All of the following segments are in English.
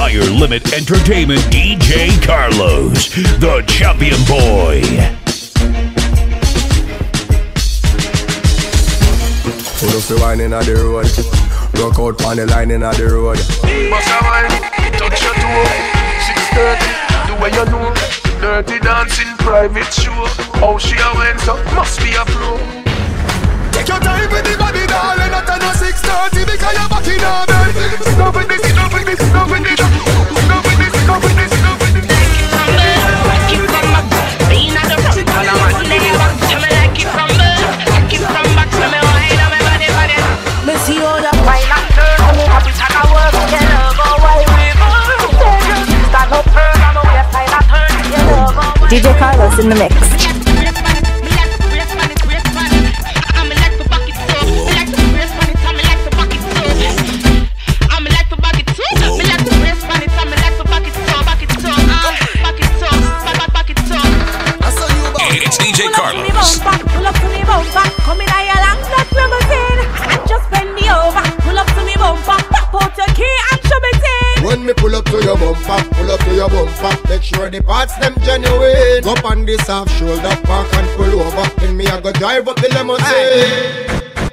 Higher Limit Entertainment DJ Carlos, the champion boy. Put up the wine in the road, rock out on the line in the road. Bust a wine, touch your toe, 6:30, the way you know. Dirty dancing, private show. How she a went up, must be a pro. Take your time with the body, darling, not on 6:30 because you're back in our bed. Sit up with this, sit up with this, sit up with this, sit up with this, sit up with this, sit up with this. Like it from back, being at the front, all I want to hear back. Tell me like it from back, like it from back. Tell me why I'm a body, body. Me see all the wine and turn, I'm happy to work, you know, go wild river. Stand up firm, I'm a way find a turn, you know, go. DJ Carlos in the mix. It's DJ Carlos. Pull up to me bumper, come in your long black limousine and just bend me over. Pull up to me bumper, pop out your key and show me thing. When me pull up to your bumper, pull up to your bumper, make sure the parts them genuine. Go up on this half shoulder, park and pull over. In me I go drive up the limousine.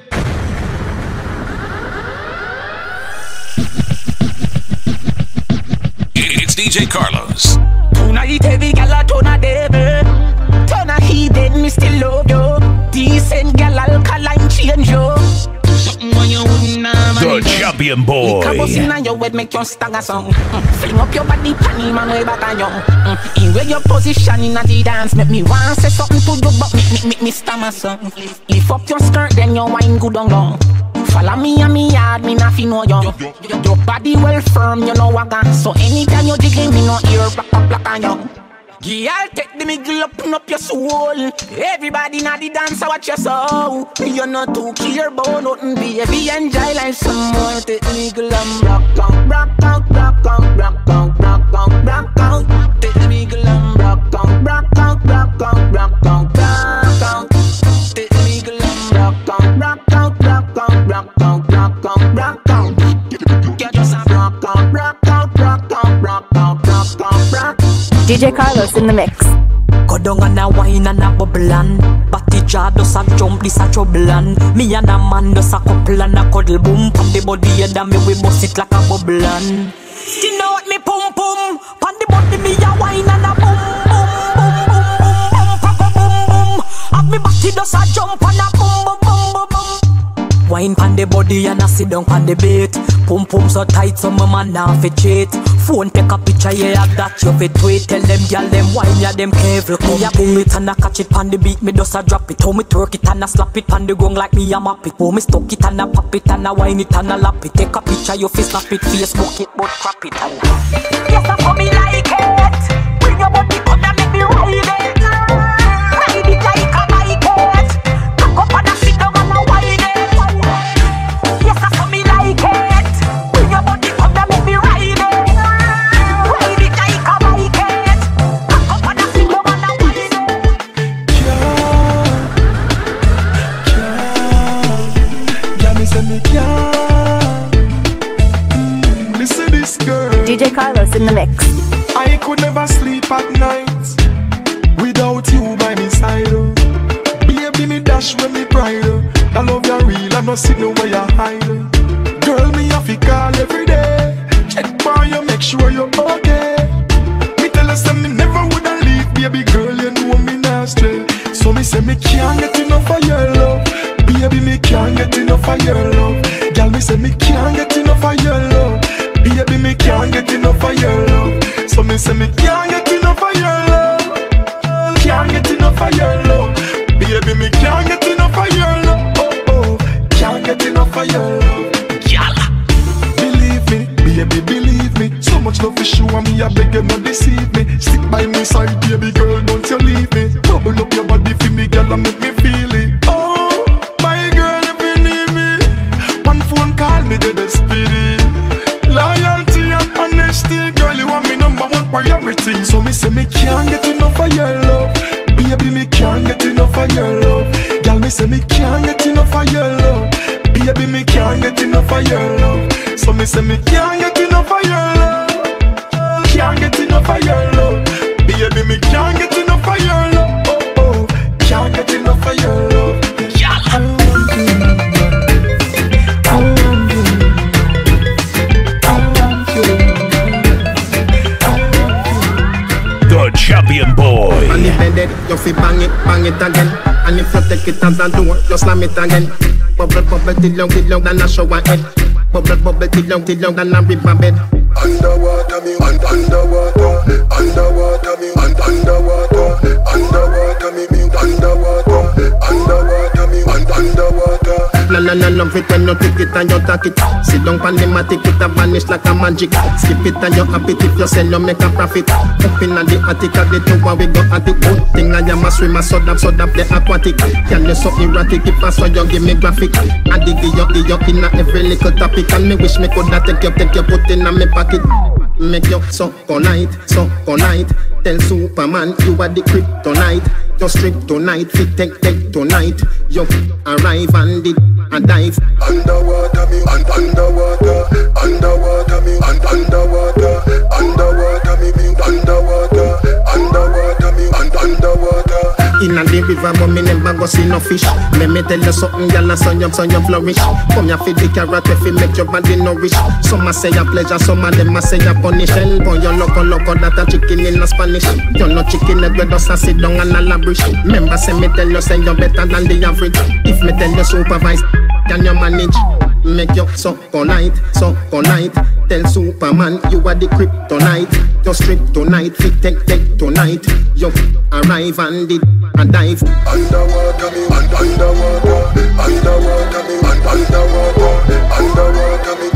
It's DJ Carlos. Tonight every gal a turn a devil. Turn a heathen, me still love you. Decent gal alkaline change you. Something when you wouldn't have. The champion boy. Cabos inna your head make you stagger song. Fling up your body, panty man way back on you. In where your position inna the dance, make me want say something to you, but make me stammer song. Lift up your skirt, then your wine good on long. Follow me and me yard, me nafi know you. Your body well firm, you know what I got. So anytime you jiggle, me no ear black on you. Girl, take the middle up your soul. Everybody na the dance, watch your soul. You're not too clear about nothing, baby. Enjoy life some more. Take the middle and rock out, rock out, rock out, rock out, rock out, rock out. Take the middle and rock out, rock out, rock out, rock out, rock out. Take the middle and rock out, rock out, rock out, rock out, rock out, rock out. Get just a rock out, rock out, rock out, rock out, rock out, rock out. DJ Carlos in the mix. Go down and a wine and a bubble and Batty jaw does a jump, this a trouble and me and a man does a couple and a cuddle boom. Pan the body head and me we bust it like a bubble and you know what me pum pum. Pan the body me a wine and a boom boom boom boom boom boom boom boom. Have me batty does a jump and a boom boom boom boom boom. Wine pan the body and a sit down pan the bait. Pum pum so tight so my man now fi cheat. Phone take a picture, yeah, that you fi tweet. Tell them gyal them wine, yeah, them careful. Me a boom it and a catch it pan the beat, me just a drop it. How me twerk it and a slap it pan the gong like me a map it. How me stuck it and a pop it and a wine it and a lap it. Take a picture, you fi snap it, Facebook it, but crap it and yes, I for me like it. Bring your body come and make me ride it. Ride it like a bike it. Cock up and a sit down and a wine it. Yes, I for me like it. Bring your body come and make me ride it. DJ Carlos in the mix. I could never sleep at night without you by my side. Baby, me dash when me pride. I love you real, I no see no way you hide. Girl, me have to call every day. Check for you, make sure you're okay. Me tell her say me never woulda leave, baby girl, you know me not stray. So me say me can't get enough of your love. Baby, me can't get enough of your love. Girl, me say me can't get enough of your love. Baby, me can't get enough of your love. So me say me can't get enough of your love. Can't get enough of your love. Baby, me can't get enough of your love. Oh, oh, can't get enough of your love. Yalla. Believe me, baby, believe me. So much love for you and me, I beg you not deceive me. Stick by my side, baby girl, don't you leave me. Bubble up your body for me, girl, and make me feel it. Oh, my girl, if you need me, one phone call me, the spirit. Loyalty and honesty, girl, you want me number one priority. So me say me can't get enough of your love. Baby, me can't get enough of your love. Girl, me say me can't get enough of your love. Baby, me can't get enough of your love. So me say me can't get enough of your love. champion boy. And if they dead, you fi bang it again. And if you take it as a door, you slam it again. Bubble, bubble, till long, than a shower head. Bubble, bubble, till long, than a river bed. Underwater me, underwater me, underwater me, underwater me, underwater. No, love it when you take it and you take it. Sit down pan the matic, it a vanish like a magic. Skip it and you happy if you sell, you make a profit. Up in the attic, at the tower we go at it. Good thing I am a swimmer, so that the aquatic. Can you so erratic, if I saw you give me graphic. I dig you in every little topic. And me wish me coulda take you, put in a me pocket. Make you so night. Tell Superman you are the kryptonite. Just strip tonight, fit take tonight. You arrive and did a dive. Underwater me, underwater me, underwater me, underwater me, underwater. In a the river, but me never go see no fish. Let me tell you something, girl, so you flourish. Come here feed the carrot if you make your body nourish. Some a say a pleasure, some of them a say a punish. Hell, boy, you loco, that a chicken in a Spanish. You no chicken, you just a sit down and a labrish. Remember, say me tell you, say you're better than the average. If me tell you supervise, can you manage? Make you so night. Tell Superman you are the kryptonite. Just strip tonight, fit take tonight. You arrive and did a dive. Underwater me, underwater me, underwater me,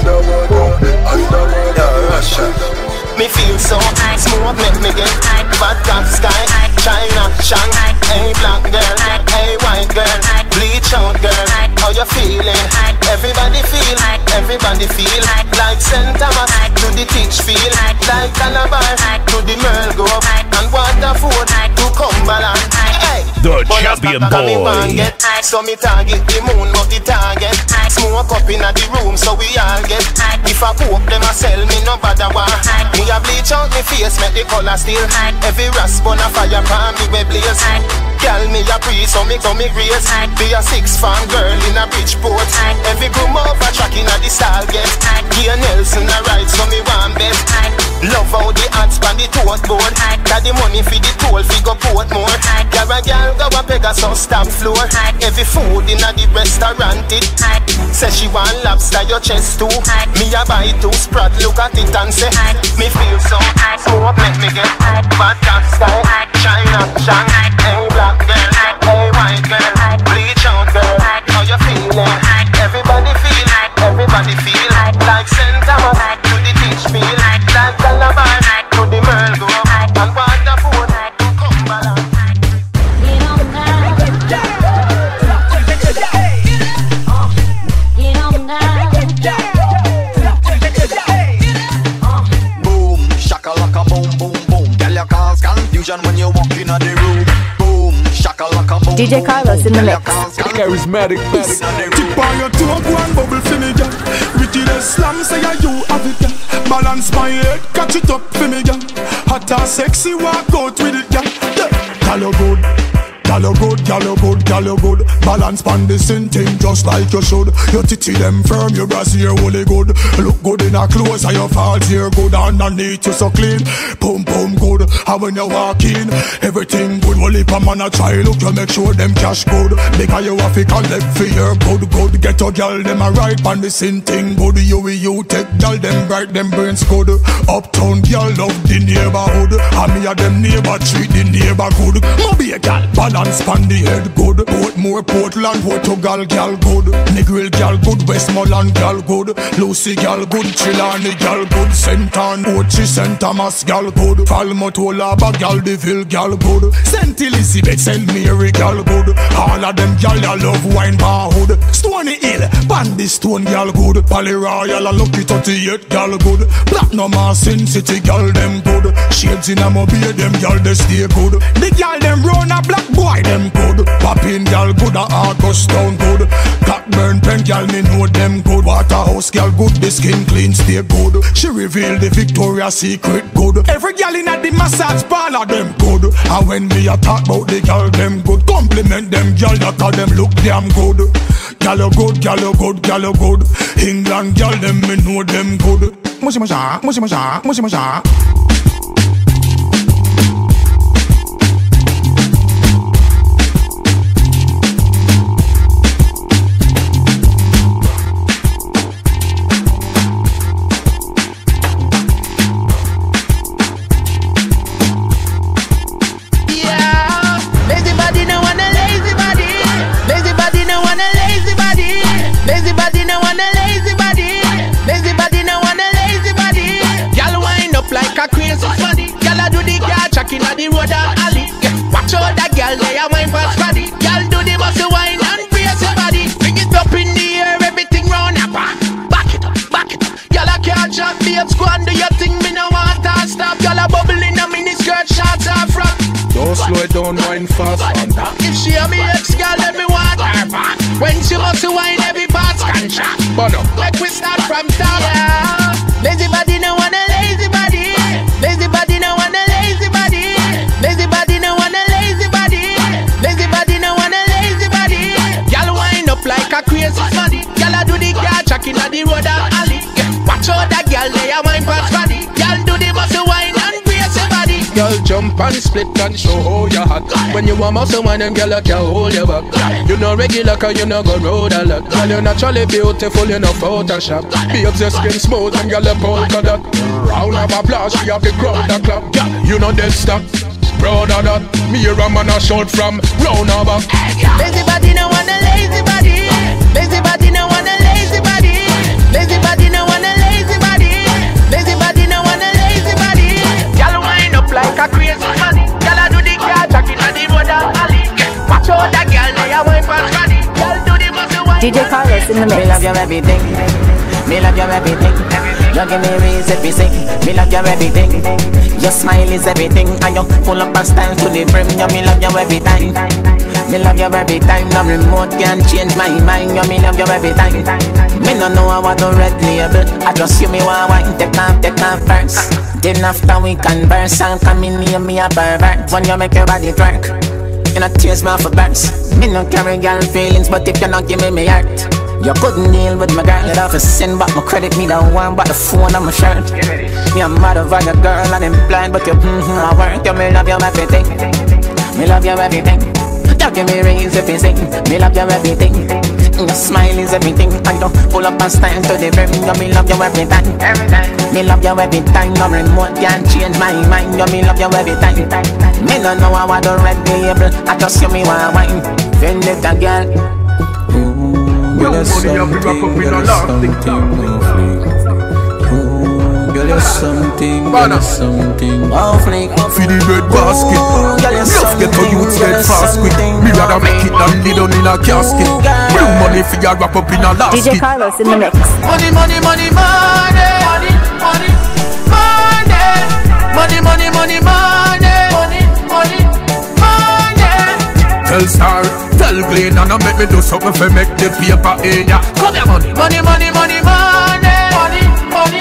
underwater. Yo, Russia. Me feel so smooth, make me get bad top sky. China, Shang, hey black girl, hey white girl, bleach out girl. How you feeling? Everybody feel like St. Thomas to the teach feel like Calabar to the Merle Grove and Waterford to Cumberland. Hey, the champion boy. So me target the moon, but the target smoke up in the room, so we all get. If I poke them, I sell me no bother war. Me a bleach out me face, make the color still. Every rasp on a fire pan me we blaze. Girl me a priest, so me grace. Be a 6 farm girl in a Bridgeport. Every groom over track in a the stall get. Here Nelson a ride, so me want bet. Love how the ads pan the tote board. Got the money for the toll, fi go Portmore. Girl a girl go a Pegasus top floor. Every food in a the restaurant it. Say she want lobster your chest too. Me a buy 2 sprat, look at it and say me feel so smoke make me get bad top sky. China, Shang, hey black girl, hey white girl, bleach out girl. How you feeling? Everybody feel like St. Thomas to the teach feel like Calabar to the Merle Grove and Waterford to Cumberland. Boom, shakalaka boom boom boom. Girl, you cause confusion when you walk in the room. Boom, shakalaka boom. DJ Carlos in the mix. Charismatic, tip on your toe, go and bubble for me, girl. Wickedest slam, say you have it, girl. Balance my head, catch it up for me, girl. Hot and sexy, walk out with it, girl. Girl, you good. Girl, you good. Balance pan this thing just like you should. Your titty them firm, your brassiere holy good. Look good in a clothes and your falls here good. Underneath you so clean, pum good. And when you walk in, everything good. Well, if a man a try look, you make sure them cash good. Because you have to collect for your good. Get your girl them a right pan this thing good. You take girl them bright, them brains good. Uptown girl love the neighborhood. And me a them neighbor treat the neighbor good. Moby a girl balance pan the head good. Portmore, Portland, Portugal, gal good. Negril, gal good. Westmoreland, gal good. Lucy, gal good. Trelawney, gal good. St. Anne, Ochi, St. Thomas, gal good. Falmouth, Olaba, gal Deville, gal good. St. Elizabeth, St. Mary, gal good. All of them gal ya love wine bar hood. Stony Hill, Bandy Stone, gal good. Pally Royal, Lucky 38, gal good. Platinum, Sin City, gal them good. Shades in a mobile, them gal they stay good. The gal them run a black boy, them good. Poppin' gal good, a August town good. Blackburn pen gal, me know them good. Waterhouse gal good, the skin clean, stay good. She revealed the Victoria's Secret good. Every gal in at the massage parlor, them good. And when me a talk about the gal, them good. Compliment them gal, that call them look damn good. Gal you good, gal you good, gal you good. England gal, them me know them good. Mushy musha. a bubble in a mini skirt, shorts or frock. Don't slow it down, wine fast. If she a me ex girl, let me walk her back. When she must wine, every part's contract. Like we start from top. Yeah. Lazy body, no want a lazy body. Lazy body, no want a lazy body. Lazy body, no want a lazy body. Lazy body, no want a lazy body. Girl wind up like a crazy money. Girl a do the car track inna the road and alley. Watch out that girl, they a wine past body. Girl do the muscle wine and brace your body. Girl jump and split and show how you hot. When you want muscle wine, them girl can hold you back. You no regular 'cause you no go road a lot. Girl you naturally beautiful, you no Photoshop. Babes your skin smooth and girl a polka dot. Round of applause, she have the crowd a clap. You know dead stop. Proud of that. Me hear a man a shout from round of back. Lazy body no want a lazy body. Lazy body no want a lazy body. Lazy body no want a lazy body. Lazy body no want a lazy body. Girl wind up like a crazy money. Girl a do the car track inna the road and alley. Watch out that girl, they a wine past body. Girl do the muscle wine. DJ Carlos in the mix. Me love your everything. Me love your everything. You give me reason to sing. Me love your everything. Your smile is everything, and you pull up a style to the brim. You me love you every time. Me love you every time. No remote can change my mind. You me love you every time. Me no know how to red label. I just see me want wine. Take off first. Then after we converse, and come in near me a pervert. When you make your body twerk, you know tears me off a burst. Me no carry girl feelings, but if you not give me heart, you couldn't deal with my girl. You'd have a sin, but my credit me don't want. But the phone on my shirt. Me a mad over your girl and I'm blind, but you I work. You me love you everything. Me love you everything. You give me rings if you sing. Me love you everything. Your smile is everything. And you pull up and stand to the brim. You me love you every time. Me love you every time. No remote can change my mind. You me love you every time. Me no know how I do red label. I just see me want wine. Vendetta girl. Girl, there's something, girl, there's something off flick. Feed the red basket. Love get to you dead fast quick. Me rather make it than lay down in a casket. Real money for your wrap up in a last DJ Carlos in the mix. Money, money, money, money. Money, money, money. Money, money, money, money. Money, money, money. Tell Star, tell Glenn, and I make me do something for make the paper in ya. Come here, money. Money, money, money, money. Money, money,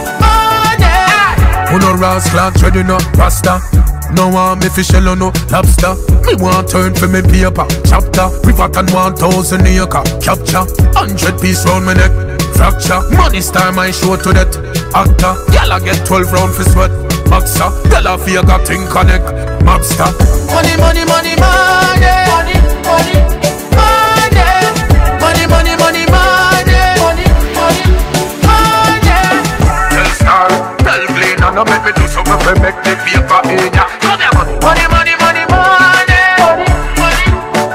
money. Who no rascal, treading up rasta. No one me fish shell no lobster. Me want turn for me paper chapter. River and 1,000 acre capture. 100 piece round my neck fracture. Money star my show to that actor. Girl I get 12 round for sweat boxer. Girl I feel got thing connect mobster. Money, money, money, money. Money, money, money. Money, money, money, money. Money, money, money. Tell Star, tell Glenn, and I make me do something for make the paper in ya. Money, money, money, money. Money, money,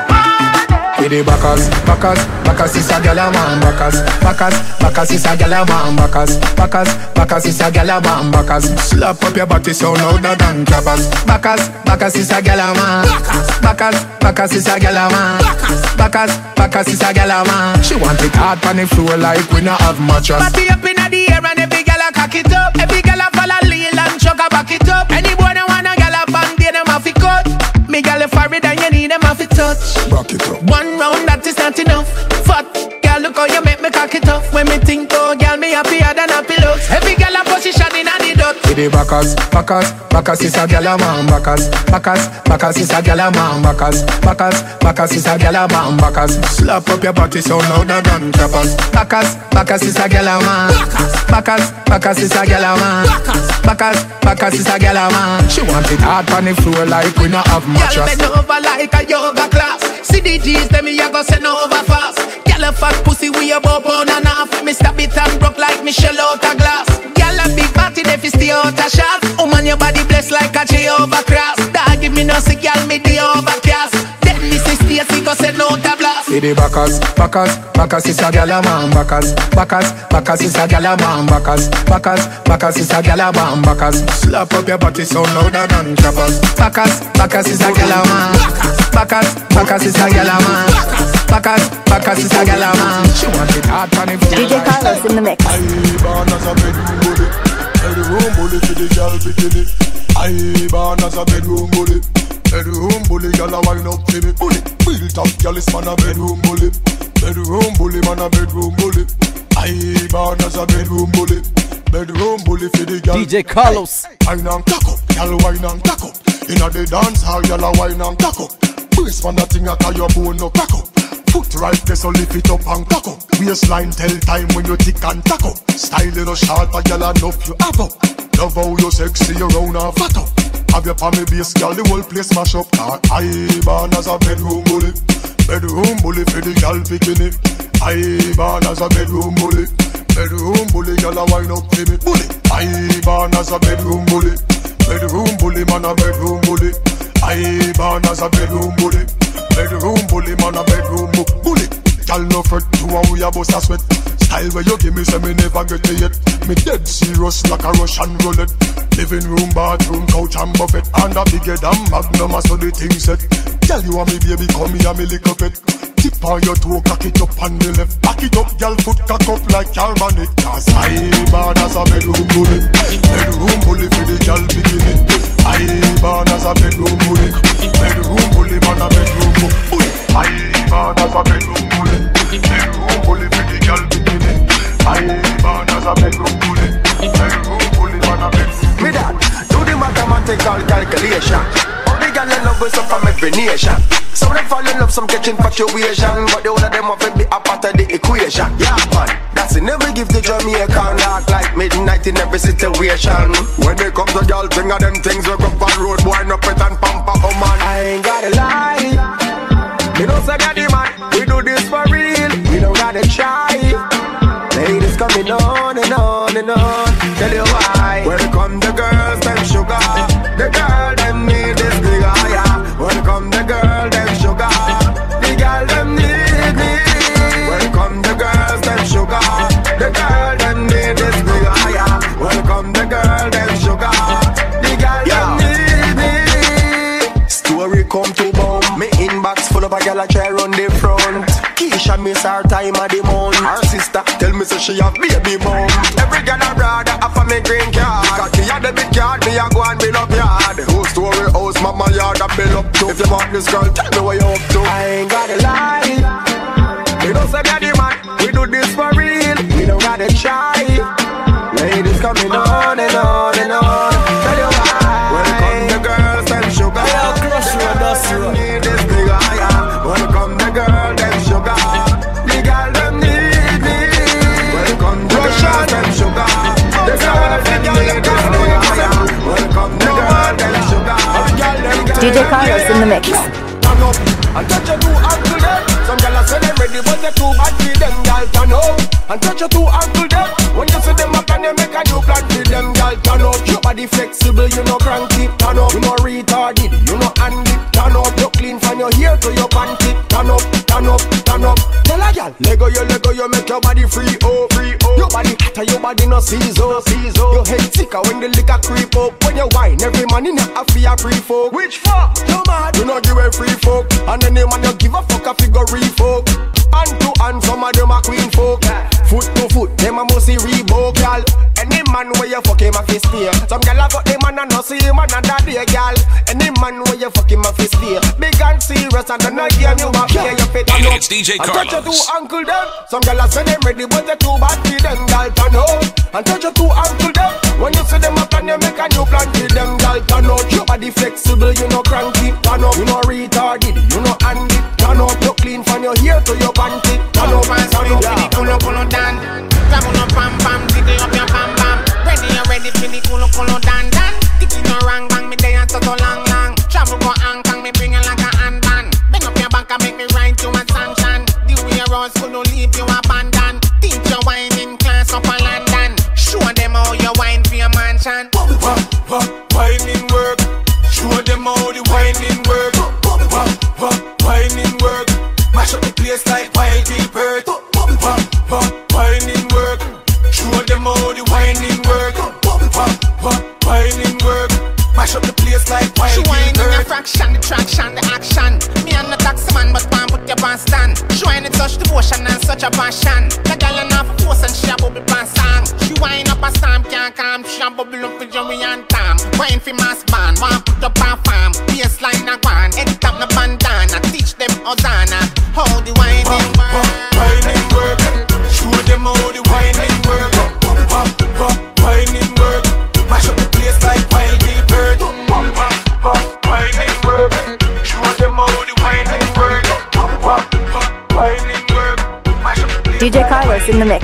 money. With the backers is a gyal a man. Backers is a gyal a man. Backers is a gyal a man. Backers slap up your body so louder than clappers. Backers is a gyal a man. Backers is a gyal a man. Backers is a gyal a man. She want it hard on the floor like we not have mattress. Party up in the air and every gyal a cock it up. Every gyal a follow lean and chuck a back it up. Any boy that wanna gyal a bang, they them have to cut. Me gyal a forward and you need them have to touch. Back it up. One round that is not enough. Fat girl, look how you make me cock it up. When me think, oh girl, me happier than happy looks. Every girl a position in a the duck. With the backers is a gyal a man. Backers is a gyal a man. Backers is a gyal a man. Backers slap up your body so louder than clappers. Backers is a gyal a man. Backers is a gyal a man. Backers is a gyal a man. She want it hard on the floor like we not have mattress. Girl bend over like a yoga class. See the G's, them me a go send over fast. Girl a fat pussy we a bob on and off. Me stab it and broke like Michelle out a glass. Girl a big party, they fi stay out a shot. Oh man, your body blessed like a Jehovah cross. Dog give me no sick, girl me the overcast. Then me say Stacy go send out a blast. See the backers is a gyal a man. Backers is a gyal a man. Backers is a gyal a man. Backers slap up your body so louder than clappers. Backers is a gyal a man. Backers is a gyal a man. Backers is a gyal a man. She want it hard on the floor. DJ Carlos in the mix. I born as a bedroom bully. Bedroom bully for the girl bikini. I born as a bedroom bully. Bedroom bully, girl a wine up to me. Bully, built up, girl is man a bedroom bully. Bedroom bully, man a bedroom bully. I born as a bedroom bully. Bedroom bully for the girl. DJ Carlos. Wine and cock up, girl wine and cock up. Inna the dance hall, girl a wine and cock up. Brace man that thing a call your bone no crack up. Foot right there so lift it up and cock up. Waistline tell time when you tick and tack up. Style little short but girl enough you have up. Love how you sexy, you round and fat up. Have your palmy base, girl, the whole place mash up. I born as a bedroom bully. Bedroom bully for the girl bikini. I born as a bedroom bully. Bedroom bully, girl a wine up to me. Bully. I born as a bedroom bully. Bedroom bully, man a bedroom bully. I born as a bedroom bully. Bedroom bully, man a bedroom bully. Girl no fret, to a we a bust a sweat. Style where you give me, say me never get it yet. Me dead serious like a Russian roulette. Living room, bathroom, couch and buffet. And a bigger than Magnum, so the thing set. Tell you and me baby, come here, me lick up it. Tip on your toe, cock it up on the left. Back it up, girl, foot cock up like carbonate. Cause I born as a bedroom bully. Bedroom bully for the girl bikini. I born as a bedroom bully. Bedroom bully, man a bedroom bully. I born as a bedroom bully. Bedroom bully for the girl bikini. I born as a bedroom bully. Bedroom bully, man a bedroom. Me that, do the mathematical calculation. All the girl in love with some from every nation. Some them fall in love, some catch infatuation, but the whole of them have to be a part of the equation. Yeah, man, that's it. Never give the Jamaican act like midnight in every situation. When they come to girl, thing of them things we go on road, boy, no pet and pamper, oh man. I ain't gotta lie. We don't say that the man, we do this for real. We don't gotta try. Ladies coming on and on and on. Tell you why. Welcome the girls, them sugar. The girl, them need this bigger, yeah. Welcome the girl, them sugar. The girl, them need me. Welcome the girls, them sugar. The girl, them need this bigger, yeah. Welcome the girl, them sugar. The girl, them need me. Story come to bomb. Me inbox full of a girl a try run the front. Keisha miss her time of the month. Her sister tell me so she have baby mom. Every girl a brother offer me green card. Because she had the big card, me a go and build up yard. Whole story house, mama yard a build up to. If you want this girl, tell me what you up to. I ain't gotta lie. We don't say that the man, we do this for real. We don't gotta try. Ladies coming on and on and on. Tell you why. Welcome the girls, them sugar. Them need this bigger, yeah. Welcome the girl, them sugar. The girl, them need me. Welcome the girl, them sugar. The girl, them need this bigger, yeah. Welcome the girl, them sugar. DJ Carlos in the mix. Turn up and touch your two ankle there. Some gyal say them ready, but they too bad for them. Gyal turn up and touch your two ankle there. When you see them up and you make a new plan for them. Gyal turn up, your body flexible, you no cranky. Turn up, you no retarded, you no handy. Turn up, you clean from your hair to your panty. Turn up, turn up, turn up. Tell a gyal, Lego, you make your body free, oh, free, oh. Your body hotter, your body no season, season. Your head sicker when the liquor creep up. When you wine, every man in a fear free folk. Which fuck? You mad? You no give a free folk. And any man you give a fuck a figure folk. Hand to hand, some of them a queen folk. Foot to foot, them a must see Reebok, y'all. Any man where you fuck him a fist here. Some gal a fuck them and a no see him another day, y'all. Any man where you fuck him a fist here. Big and serious and no game you a play. You fit on up. It's DJ Carlos. And touch your two ankle them. Some gal a say them ready, but they too bad for them, gal. Turn up and touch your two ankle them. When you see them up and you make a new plan for them, gal. Turn up. Your body flexible, you no cranky. Turn up. You no retarded, you no handy. Turn up. You clean from your hair to your panty. Turn up and turn up. Pull up, down. Grab on up, bam, bam, tickle up your bam, bam. Ready, you ready, for the pull up, down, down. Tickle no rang, bang, me day and so long, long. Travel go hang, kang, me bring it like a handband. Bend up your back and make me ride to a sanction. The way you rose, could not leave you abandoned. Teach your wine in class up in London. Show them how you wine for your mansion. Whining work. Show them how the whining work. Whining work. Mash up the place like wild bird. Whining work. Show them how the whining work. Whining work. Mash up the place like wild bird. She whine in a fraction, the traction, the action. Me and the taxi man, but man put your pants stand. She whine in such devotion and such a passion. The girl enough force and she a bubble pants song. She whine up a stamp, can't calm, she a and Tom. Wine for mass band, want put up a farm. Baseline a gone, head top no bandana. Teach them Hosanna, how the whining work. Whining work, show them how the whining work. Whining work, mash up the place like Wild Gilbert. Whining work, show them how the whining work. Whining work, mash up the place. DJ Carlos in the mix.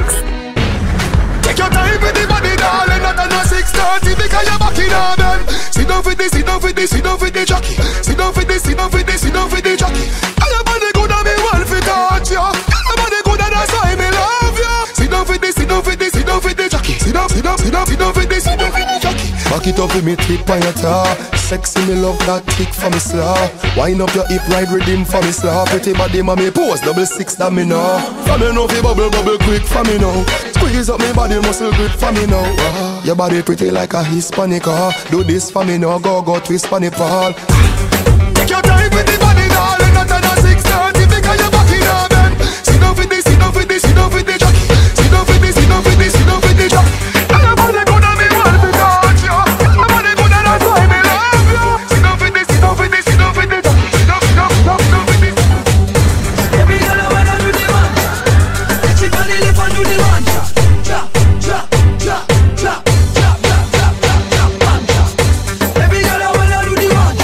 Take your time with the body, darling. Not on a 6:30 because you're back in our bed. Sit down for this, sit down for this, sit down for the jockey. Sit down for this, sit down for this, sit down for the jockey. And your body good and me want to touch you. Your body good and that's why me love you. Sit down for this, sit down for this, sit down for the jockey. Sit down, sit down, sit down, sit down for this, sit down for the jockey. Back it up with me thick on your tar. Sexy me love that thick for me slaw. Wind up your hip ride rhythm for me slaw. Pretty body ma me pose 6 that me know. For me know fi bubble bubble quick for me now. Squeeze up me body muscle grip for me now. Your body pretty like a Hispanic. Do this for me now, go twist for the ball. Take your time with the body, darling. Not on a 6:30 because you're back in our bed. Sit down for this, sit down for this, sit down for the jockey. Sit down for this, sit down for this, sit down for the jockey. And your body good and me want to touch you. Your body good and that's why me love you. Sit down for this, sit down for this, sit down for the jockey. Sit down, sit down, sit down, sit down for this. Every girl I wanna do the one. She got the lip and do the one. Drop, drop, drop, drop, drop, drop, drop, drop, drop, one drop. Every girl I wanna do the one.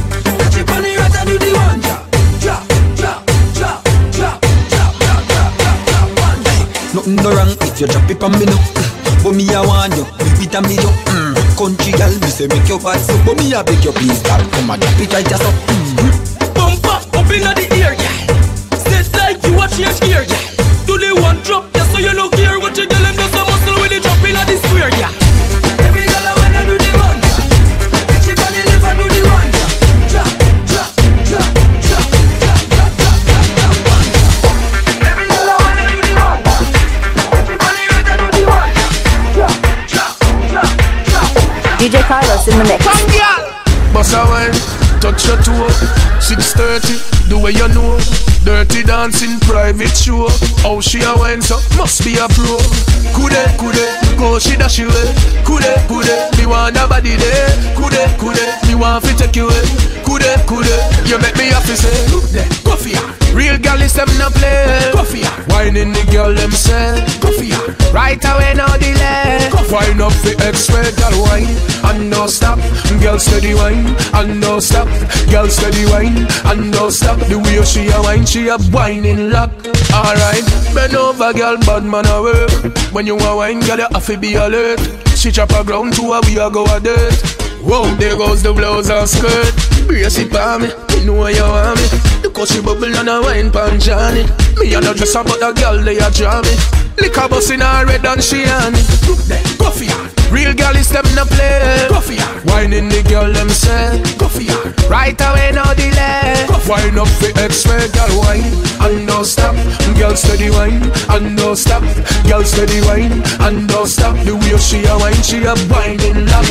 She got the right and do the one. Drop, drop, drop, drop, drop, drop, drop, drop, one drop. Nothing no wrong if you drop it on me now. But me I want you, baby tell me you. Country girl, me say make your bad so. But me I beg you please, girl, come and drop it right just up. Bumper up inna the ear, yeah. Set like you a change gear, yeah. Do the one drop, yeah, so you look here. What you girl and do some muscle when you drop inna the square, yeah. Every girl I wanna do the one, yeah. She got the lip and do the one, yeah. Drop, drop, drop, drop, drop, drop, drop, drop, drop, one drop. Every girl I wanna do the one, yeah. She got the right and do the one, yeah. Drop, drop, drop, drop. DJ Carlos in the mix. Boss a wine, touch your toe. 6:30, the way you know. Dirty dancing, private show. How she a wine so must be a pro. Kude, go she dash you away. Kude, me want a body there. Kude, me want to take you away. Kude, you make me happy say. Look there, go for ya. Real girl is them no play. Go for ya. Whining the girl them say. Go for ya. Right away no delay. Wine up the X-ray, girl wine and no stop. Girl steady wine and no stop. Girl steady wine and no stop. The way she a wine, she a whining lock. Alright, bend over, girl, bad man a work. When you a wine, girl, you have to be alert. She chop a ground to her, we a go a dirt. Whoa, there goes the blouse and skirt. Brace it for me, you know you want me. Because she bubble and a wine pan Johnny. Me a no dress up, but a girl they a draw me. Lick a bus in her red and she on it. Go for ya. Real girl is them no play. Go for ya. Whining the girl them say. Go for ya. Right away no delay. Wine up the X-ray, girl wine and no stop. Girl steady wine and no stop. Girl steady wine and no stop. The way she a wine, she a whining lock.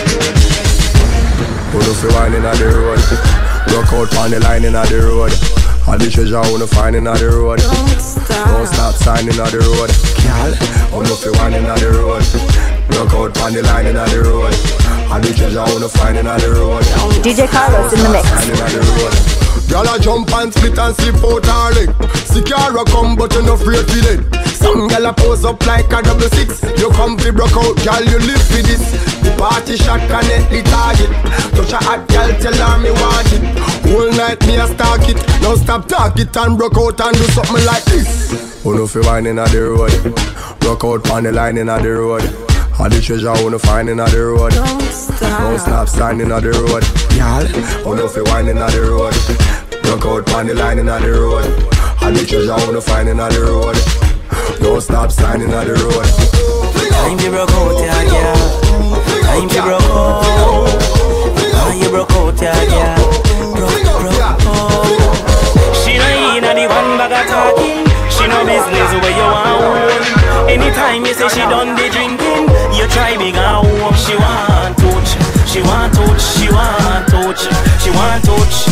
Put up the wine inna the road. Rock out on the line inna the road. All the treasure I wanna find inna the road. Don't stop signing inna the road. Girl, put up the wine inna the road. Rock out on the line inna the road. All the treasure I wanna find inna the road. DJ Carlos in the mix. Girl a jump and split and slip out her leg. Secure come but you no afraid for it. Some girl a pose up like a 6. You come fi broke out, girl you live for this. The party shot connect the target. Touch a hot girl, tell her me want it. Whole night me a stalk it. Now stop talk it and broke out and do something like this. Who know fi wine inna the road. Broke out on the line inna the road. All the treasure I wanna find inna the road. Don't stop standing on the road. Y'all, who know fi wine inna the road. Broke out on the line inna the road. All the treasure I wanna find inna the road. Don't stop standing on the road. I'm the broke out, yeah, yeah. I'm the broke out. I'm the broke out, yeah, yeah. Broke out. She no inna the one bag of talking. She no business where you want. Anytime you say she done the drinking, you try big and home. She want touch, she want touch, she want touch, she want touch. The place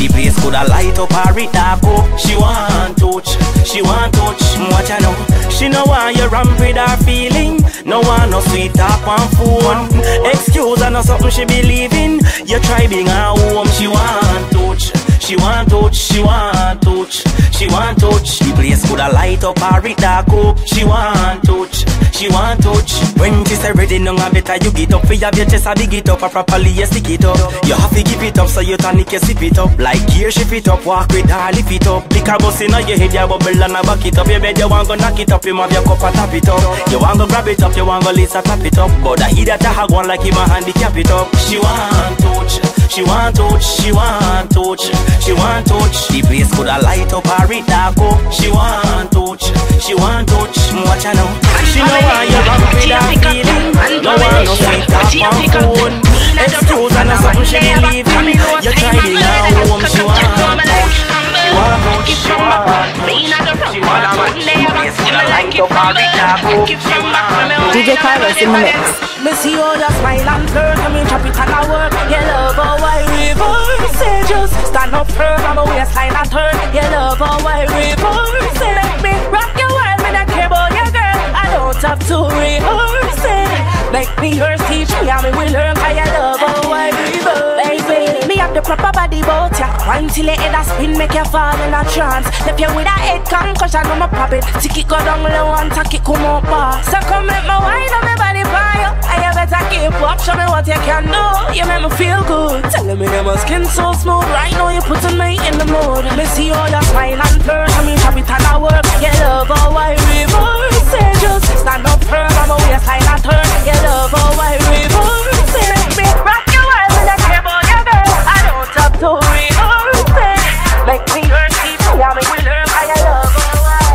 coulda light up her it dark up. She want touch, she want touch. Watch her now. She no want you ramp with her feeling. No want no sweet talk on phone. Excuse her no something she believe in. You try being her home. She want touch, she want touch, she want touch, she want touch. The place coulda light up her it dark up. She want touch, she want touch. When she say ready, no better you get up. For your chest a big it up, a properly you stick it up. You have to keep it up so you tonic you sip it up. Like here shift it up, walk with her, lift it up. Pick a bus in your head, you bubble and a back it up. You bed you want go knock it up, you have your cup and tap it up. You want go grab it up, you want go Lisa tap it up. But I hear that I have one like him a handicap it up. She want touch, she want touch, she want touch, she want touch. The place coulda light up her it dark up. She want touch, she want touch. Watch her now. She know why you run with her feeling. No one no sweet talk on phone. Excuse her no something she believe in. You try it now, home she want touch, she want touch, she want touch, she want touch. The place coulda light up her it dark up. She want touch. DJ Carlos in the mix. Me see you just smile and flirt, and me chop it and I work. You love how I reverse it, just stand up firm on my waistline and turn. You love how I reverse it. Let me rock your world, me not care about your girl. I don't have to rehearse it. Make me yours, teach me how me will learn. Cause you love how I reverse. Baby, me have the proper body bout ya. Wine till your head a spin, make you fall in a trance. Left you with a head concussion, I'm a pop it. Tick it go down low and tack it come up bar. So come make my wine on me body fire. And you better keep up, show me what you can do. You make me feel good, telling me that my skin so smooth. Right now you putting me in the mood. Me see all your smile and flirt, and me chop it and I work. You love how I reverse it, just stand up firm on my waistline and turn. You love how I reverse it. Make me rock your world, me not care about your girl. I don't have to rehearse it. Make me learn, teach me how me will learn. I love how I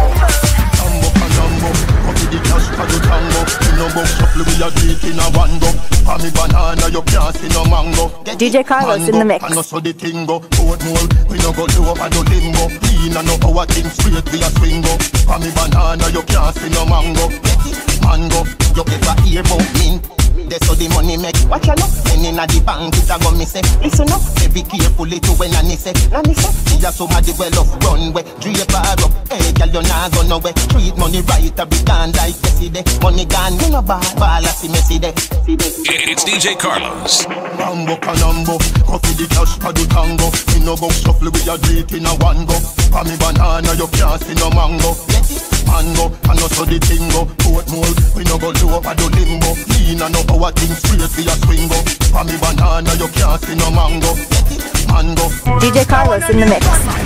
the cash for the tango. In no box shuffle we a do it in a one go. For me banana you can't see no mango. DJ Carlos in the mix. And so the thing go. Boat mold we no go low over no limbo. Lean and no our thing straight we a swing go. For me banana you can't see no mango. Mango you ever hear about mint? That's how the money make. Watch out, when in the bank it's a go me say. Listen up, be carefully to when Nanny say. Nanny say, see ya somebody well off runway. Drape her up, hey girl you nah go nowhere. Treat money right, a big hand like yesterday. Money gone, you know ball a see me see there. It's DJ Carlos. Mambo canambo, coffee the cash for the tango. In no box shuffle we a do it in a one go. For me banana you can't see no mango. Mango, and also the tingo. Boat mold, we no go low over the limbo. Lean and no our thing straight we a swing go. For me banana you can't see no mango. Mango. DJ Carlos in the mix.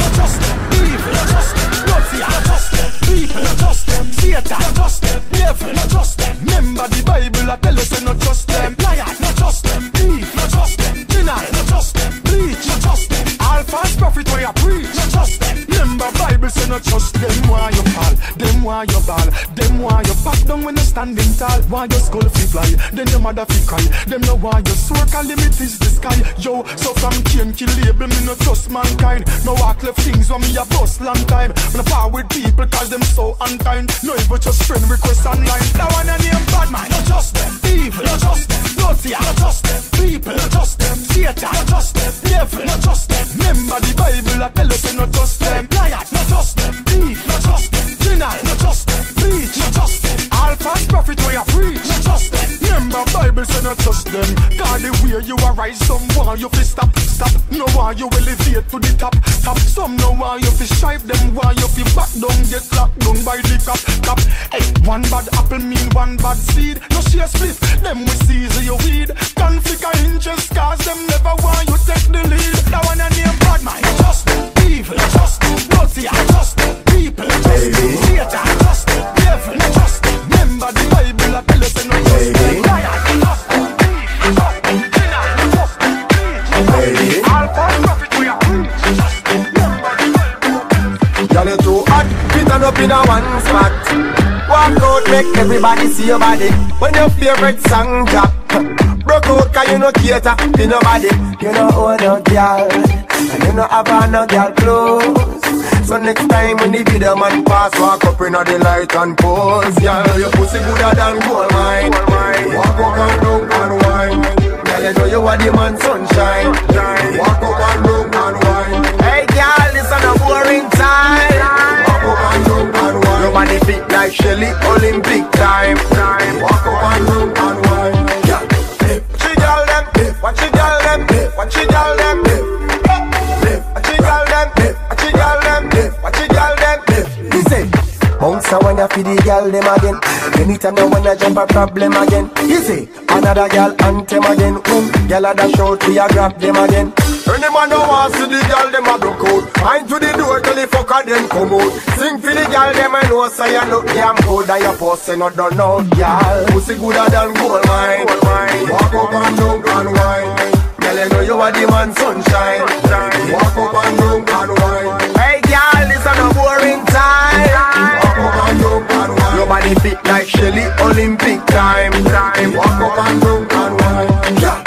People not trust them, Satan not trust them, devil not trust them. Remember the Bible I tell us to not trust them. Liar not trust them, thief not trust them, deny not trust them, bleach not trust them. All false prophet where you preach not trust them. Remember Bible say not trust them. Why you fall, them why you ball, them why you back down when you standing tall. Why your skull fi fly, then your mother fi cry. Them know why your circle limit is the sky. Yo, so from Cain kill label me no trust mankind. No walk left things when me a bust long time. When I power with people cause them so unkind. No even just friend request online. That one a name bad man, not trust them. Evil, not trust them. Naughty, not trust them. People, not trust them. Satan, not trust them. Devil, not trust them. Remember the Bible I tell us to not trust them. Liar, not trust them. Thief, not trust them. Deny, not trust them. Bleach, not trust them. All false prophet where you preach, not trust them. Remember Bible say not trust them. God the way you arise, some want you fi stop. No want you elevate to the top. Some no want you fi strive, them want you fi back down, get locked down by the cop. Hey, one bad apple mean one bad seed. No share split, them we seize your weed. Conflict of interest cause them never want you take the lead. That one a name bad man, trust them. Evil, trust them. Naughty, trust them. People, trust them. Satan, trust them. Devil, trust them. Remember the Bible I tell us no trust them. Liar, trust them. Trust them. Deny, trust them. All false prophet we are preach. Trust them. Remember the Bible. Y'all you too hot, fit and up in a one spot. Walk out, make everybody see your body. When your favorite song drop, broke out cause you no cater to nobody. You no own no girl, and you no have on no girl clothes. So next time when the video man pass, walk up in the light and pose. Yeah, your pussy gooder than gold mine. Walk up and down and wine. Yeah, you know you are the man sunshine. Walk up and down and wine. Hey girl, body fit like Shelly, Olympic time. Walk up and down and wine. Yeah, what you girl them? What you girl them? What you girl them? What you girl them? What you girl them? What you girl them? Listen. Bounce a when you feed the girl them again. Anytime you wanna jump a problem again. You see, another girl anthem again. Girl a dash out to you grab them again. Any man who wants to the girl them a broke out. Mind to the door till the fucker them come out. Sing for the girl them I know say you look damn good. And your pussy not done out, girl. Pussy gooder than gold mine. Walk up and down and wine. Girl you know you are the man sunshine. Walk up and down and wine. Hey girl, this ain't no boring time. Walk up and down and wine. Your body fit like Shelly, Olympic time. Walk up and down and wine. Yeah.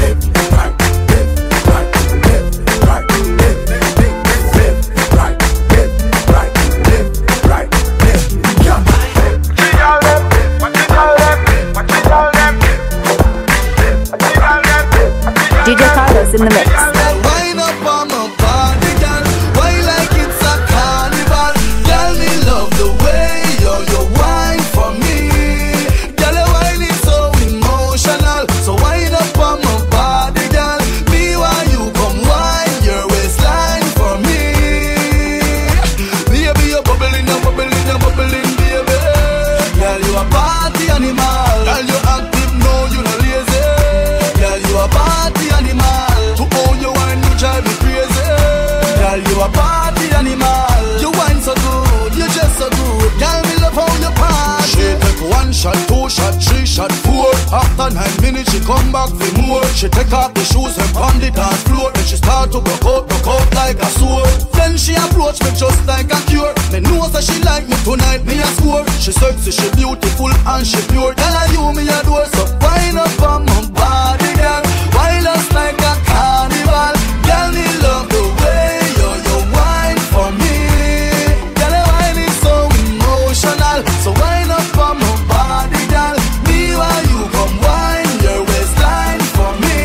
DJ Carlos in the mix. Wind up on my body, girl. Why like it's a carnival? Girl, me love the way you wine for me. Girl, your wine is so emotional. So wind up on my body, girl. Me while you come wine your waistline for me. Baby, you're bubbling, you're bubbling, you're bubbling, baby. Girl, you a party animal. Girl, you active, no, you not lazy. Girl, you a party animal. To own your wine, you drive me crazy. Girl, you a party animal. You wine so good, you just so good. Girl, me love how you party. She take 1 shot, 2 shot, 3 shot, 4. After 9 minutes, she come back for more. She take off the shoes and pound the dance floor. Then she start to broke out like a sword. Then she approach me just like a cure. Me know that she like me tonight, me a score. She sexy, she beautiful and she pure. Girl, I you me adore, so wind up on my body, girl. Wind us like a carnival. Girl, me love the way you wine for me. Girl, your wine is so emotional. So wind up on my body, girl. Me while you come wine your waistline for me.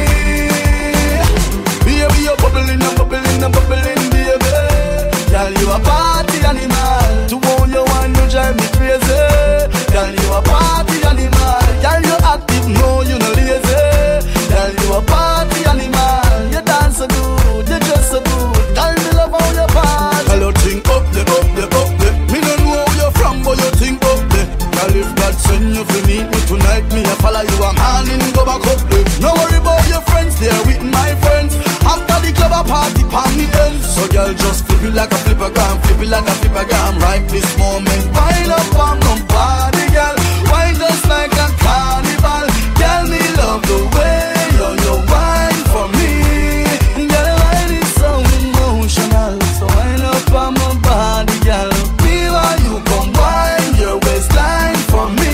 Baby, you're bubbling, you're bubbling, you're bubbling, baby. Girl, you a party animal. To own your wine, you drive me crazy. Girl, you a party animal. Girl, you active, no, you no lazy. Girl, you a party animal. You dance so good, you dress so good. Girl, me love how you party. Girl, you think up the. Me don't know where you're from, but you think up the. Girl, if God send you to meet me tonight, me a follow you a man and go back up the. No worry about your friends, they're with my friends. After the club a party, pan me ends. So girl, just flip it like a flippergram, flip it like a flippergram. Right this moment, wind up on my body, girl. Wind just like a carnival. Girl, me love the way you wine for me. Girl, your wine is so emotional. So wind up on my body, girl. Me while you come wine your waistline for me.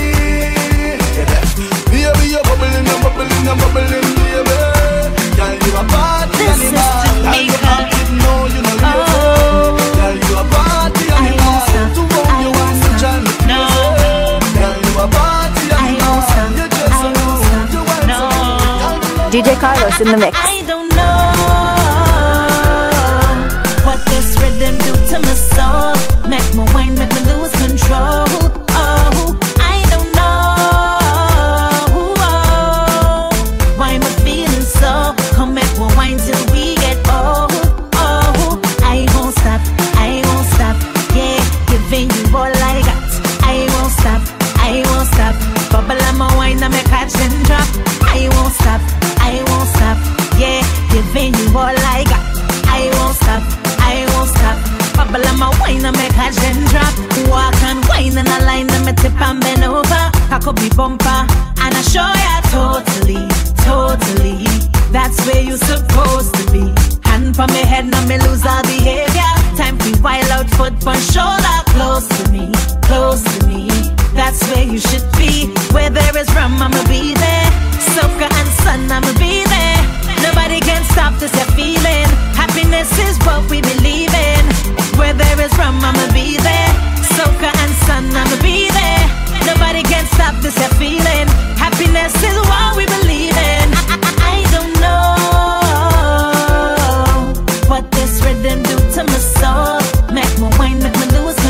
Baby, you're bubbling, you're bubbling, you're bubbling, baby. Girl, you a party animal. Girl, you active, no, you know you. Girl, you a party animal. To own you want to drive me crazy. Girl, you a party animal. You just so good, you want so good. DJ Carlos in the mix. I don't know what this rhythm do to my soul. Make my wine, make me lose control. Oh, I don't know why am I feeling so. Come make my wine till we get old. Oh, I won't stop, I won't stop. Yeah, giving you all I got. I won't stop, I won't stop. Bubble on my wine, I make catch and drop. I won't stop, I won't stop. Yeah, giving you all I got. I won't stop, I won't stop. Bubble on my wine, I make catch and drop. Walk and wine in a line, and me tip and bend over. Cock up me bumper, and I show ya totally, totally. That's where you supposed to be. Hand for me head, now me lose all behavior. Time to wild out, foot on shoulder. Close to me, close to me. That's where you should be. Where there is rum, I'ma be there. Soca and sun, I'ma be there. Nobody can stop this feeling. Happiness is what we believe in. Where there is rum, I'ma be there. Soca and sun, I'ma be there. Nobody can stop this feeling. Happiness is what we believe in. I don't know what this rhythm do to my soul. Make my wine, make me lose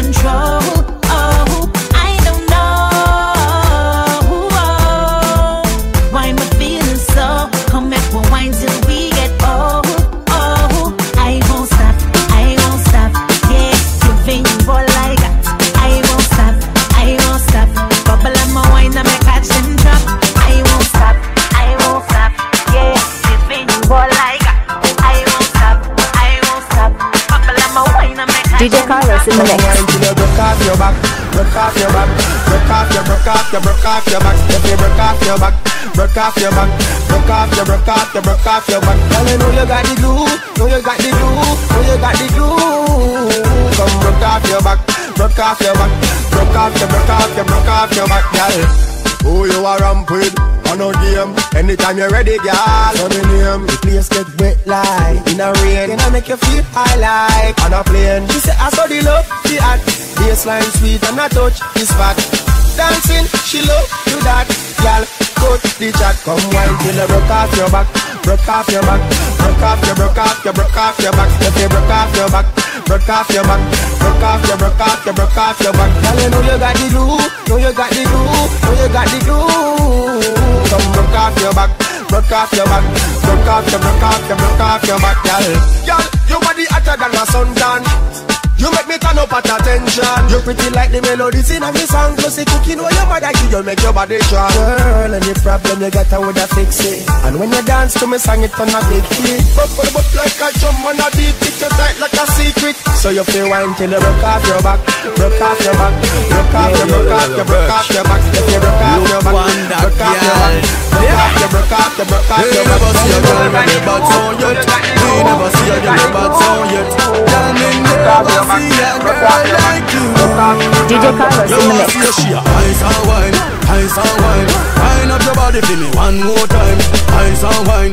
Boy like I won't stop, I won't stop. Bubble on my wine and make DJ Carlos in the mix. Broke off your back, broke off your back, broke off your, broke off your, broke off your back. If you broke off your back, broke off your back, broke off your, broke off your, broke off your back. Girl, you know you got the glue, know you got the glue, know you got the glue. Come broke off your back, broke off your back, broke off your, broke off your, broke off your back, girl. Who you are ramp with? On no game. Anytime you're ready, girl. So me name. The place get wet like in a rain. Can I make you feel high like on a plane? She say I saw the love, the act. Baseline sweet and I touch the spot. Dancing, she love do that. Girl, cut the chat. Come wine till you broke off your back. Broke off your back. Broke off your, broke off your, broke off your back. If you broke off your back, broke off your back. Broke off your, broke off your, broke off your back. Girl, you know you got the glue, know you got the glue, know you got the glue. Come broke off your back, broke off your back, broke off your, broke off your, broke off your back, girl. Girl, your body hotter than a suntan. You make me turn up at attention. You're pretty like the melodies in the song. Plus the cooking while your mother give you make your body strong. Girl, any problem you got, I would have fix it. And when you dance to me song, it on a big hit. But like a drum on a beat, it you tight like a secret. So you feel wine till you broke off your back, broke off your back, broke off your, broke off your, broke off your back. If you broke off your back, broke off your back, broke off your, broke off your, broke off your back. Never see a girl with a bad sound yet. We never see a girl with a bad sound yet. Girl, me never see a girl like you. DJ Carlos in the mix. She a ice and wine, ice and wine. Wine up your body for me one more time. Ice and wine,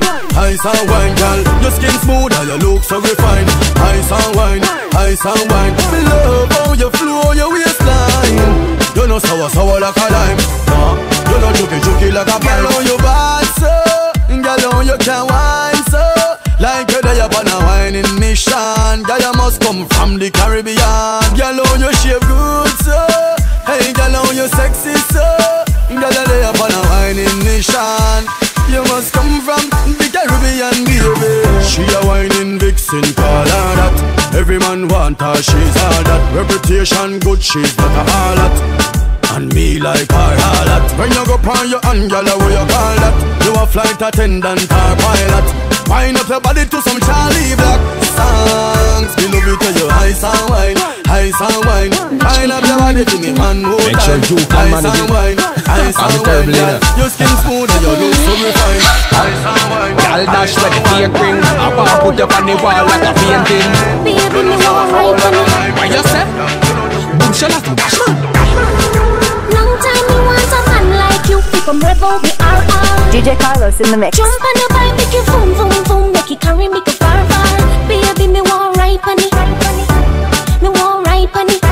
girl. Your skin smooth and your look so refined. Ice and wine, ice and wine. Me love how you flow your waistline. You know sour like a lime. You know juky like a pine. Girl, you bad so, girl, you can wine so. Like you're there upon a whining mission. Girl, you must come from the Caribbean. Girl, you shape good so. Hey, girl, you sexy so. Girl, you're there upon a whining mission. You must come from the Caribbean, baby. She a whining vixen, call her that. Every man want her, she's all that. Reputation good, she's not a harlot. And me like her harlot. When you go on your hand, girl, what you call that? You a flight attendant or pilot. Wind up your body to some Charlie Black songs. We love you to your ice and wine, ice and wine. Wind up your body to me one more time. Make sure you can manage it. Ice and wine, girl. Your skin smooth and your look so refined. Ice and wine. Girl, dash with the fake ring. I want put up on the wall like a painting. Baby, me want right on it. What you say? Boom, shala, dash man. Long time me want a man like you. From Rebel, me RR. DJ Carlos in the mix. Jump on the bike, make you boom, boom, boom. Make you carry me go far, far. Baby, me want right on it. Me want right on it.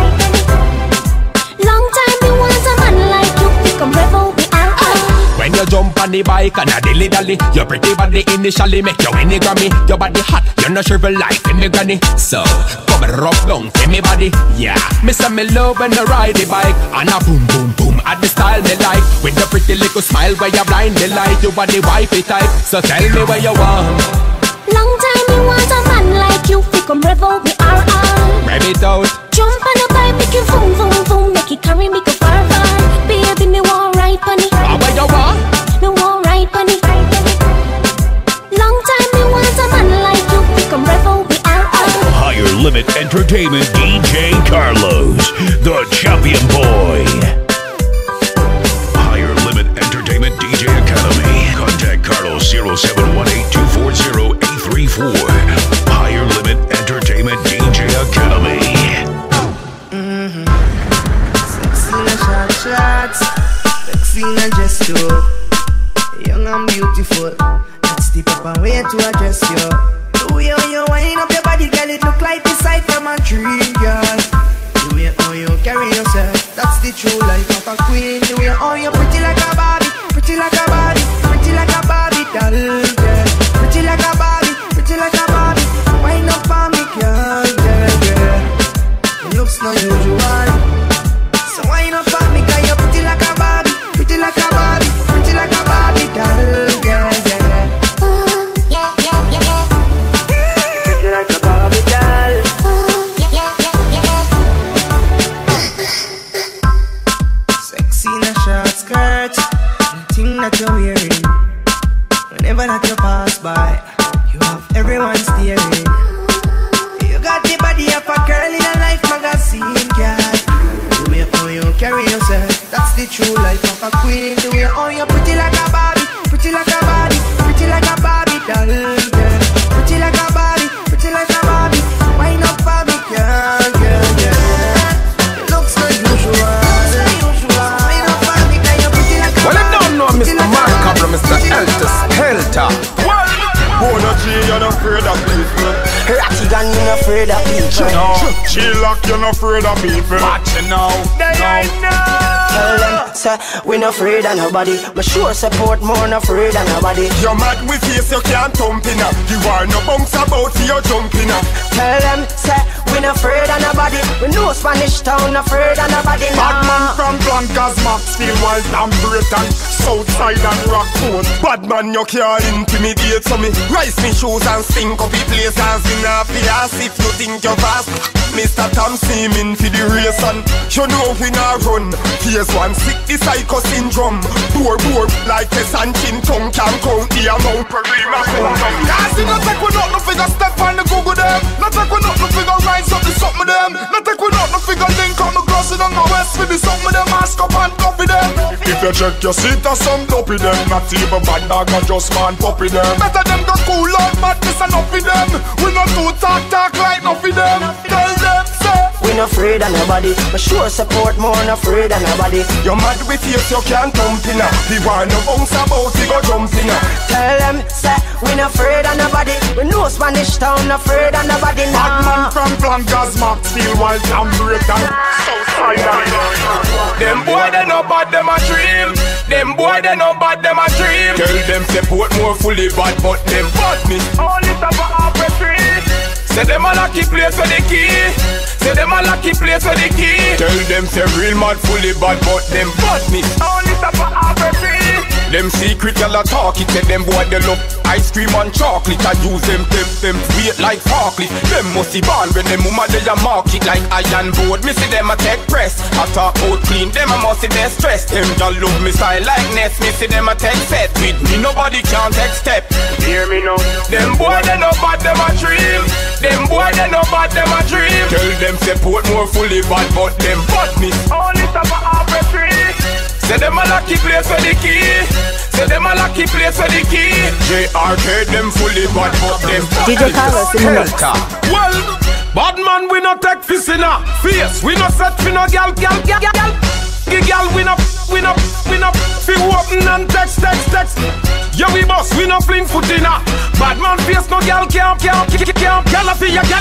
Long time me want a man like you. From Rebel, me RR. When you jump on the bike and a dilly dally, your pretty body initially make you win the Grammy. Your body hot, you no shrivel like in the granny. So come and rub down for me body, yeah. Me say me love when you ride the bike and a boom boom boom at the style me like. With the pretty little smile where you blind the light, you body wifey type. So tell me where you want. Long time me want a man like you. Come Rebel, me RR. Rev it out. Jump on the bike, make you boom, boom, boom. Make you carry me go far, far. Baby, me want right on it. Where you want? Me want right on it. Long time me want a man like you. Come Rebel, me RR. Higher Limit Entertainment DJ Carlos, the champion boy. Higher Limit Entertainment DJ Academy. Contact Carlos 0718-240-834. Higher Limit Entertainment DJ Academy. Sexy in a short shots, sexy in a dress too. Young and beautiful, let's step up and way to address you. The way how you wind up your body, girl, it look like the sight from a dream, girl. The way how you carry yourself, that's the true life of a queen. The way how you pretty like a Barbie, pretty like a Barbie, pretty like a Barbie doll, girl. Pretty like a Barbie, pretty like a Barbie. Wind up on me, girl, girl, girl. It looks no usual, so wind up on me, girl. You're pretty like a Barbie, pretty like a Barbie, pretty like a Barbie doll, girl, girl. Pretty like a Barbie doll. Sexy in a short skirt, the thing that you're wearing. Whenever that one steering. You got the body of a girl in a life magazine, girl. The way how you carry yourself, that's the true life of a queen. The way how you pretty like a Barbie, pretty like a Barbie, pretty like a Barbie doll, girl. Pretty like a Barbie, pretty like a Barbie. Wind up for me, girl, girl, girl. It looks like usual. Wind up for me, girl. You're pretty like a Barbie. Well, I don't know Mr. Mark or Mr. Helter. Bona G, you're not afraid of people. Ratigan, you're not afraid of people. No, G-Lock, you're not afraid of people. Watch it now. Tell them, say, we not afraid of nobody. But sure support more, not afraid of nobody. You're mad with face, you can't thump in up. You are no bunks about for your jumping up. Tell them, say, we not afraid of nobody. We know Spanish town, not afraid of nobody. Bad man from Blancas, Maxfield, Wild and Britain, Southside and Rockport. Bad man, you can't intimidate so me. Rise me shoes and stink up the place and sing off the ass if you think you're fast. Mr. Tom seeming for the race and you know we not run. Here's one sick, the psycho syndrome. Boar like a and chin tongue can count the amount per rima. Cause you not take we not no figure step on the Google them. Not take we not no figure rise up the something them. Not take we not no figure link on the crossing on the west with the something them. Ask up and copy them. If you check your seat or some dopey them. Not even bad dog or just man puppy them. Better them go cool out madness and up with them. We not do talk like no for them. Tell them say we not afraid of nobody. But sure support more, not afraid of nobody. You're mad with face, you can't thump in up. The one no bounce about, you go jumping up. Tell them, say, we not afraid of nobody. We know Spanish town, not afraid of nobody. Bad man from Blancas, Maxfield, Wild and Britain, Southside and them boy they no bad, them a dream. Them boy they no bad, them a dream. Tell them support more fully bad, but them bad me. Only top of half a tree. Say them a lucky place for the key. Say them a lucky place for the key. Tell them say real mad fully bad, but them bad me. Only top of half a tree. Them secret y'all a talk it. Say them boy they love ice cream and chocolate. I use them weight like forklift. Them must be born when them mama they a market like iron board. Me see them a take press. I talk out clean, them a must be their stress. Them y'all love me style like Ness. Me see them a take set. With me nobody can take step. Hear me now. Them boy they no bad, them a dream. Them boy they no bad, them a dream. Tell them support more fully bad, but them bad me. Only top of half a tree. Say them a lucky place for the key. Say them a lucky place for the key. JRK them fully bad, but them DJ Carlos in the mix. Well, bad man we no take fist in a face. We no set for no gal. The gal we no fi open and text. Yeah we boss, we no fling foot in a bad man face. No gal can't. Gala fi ya.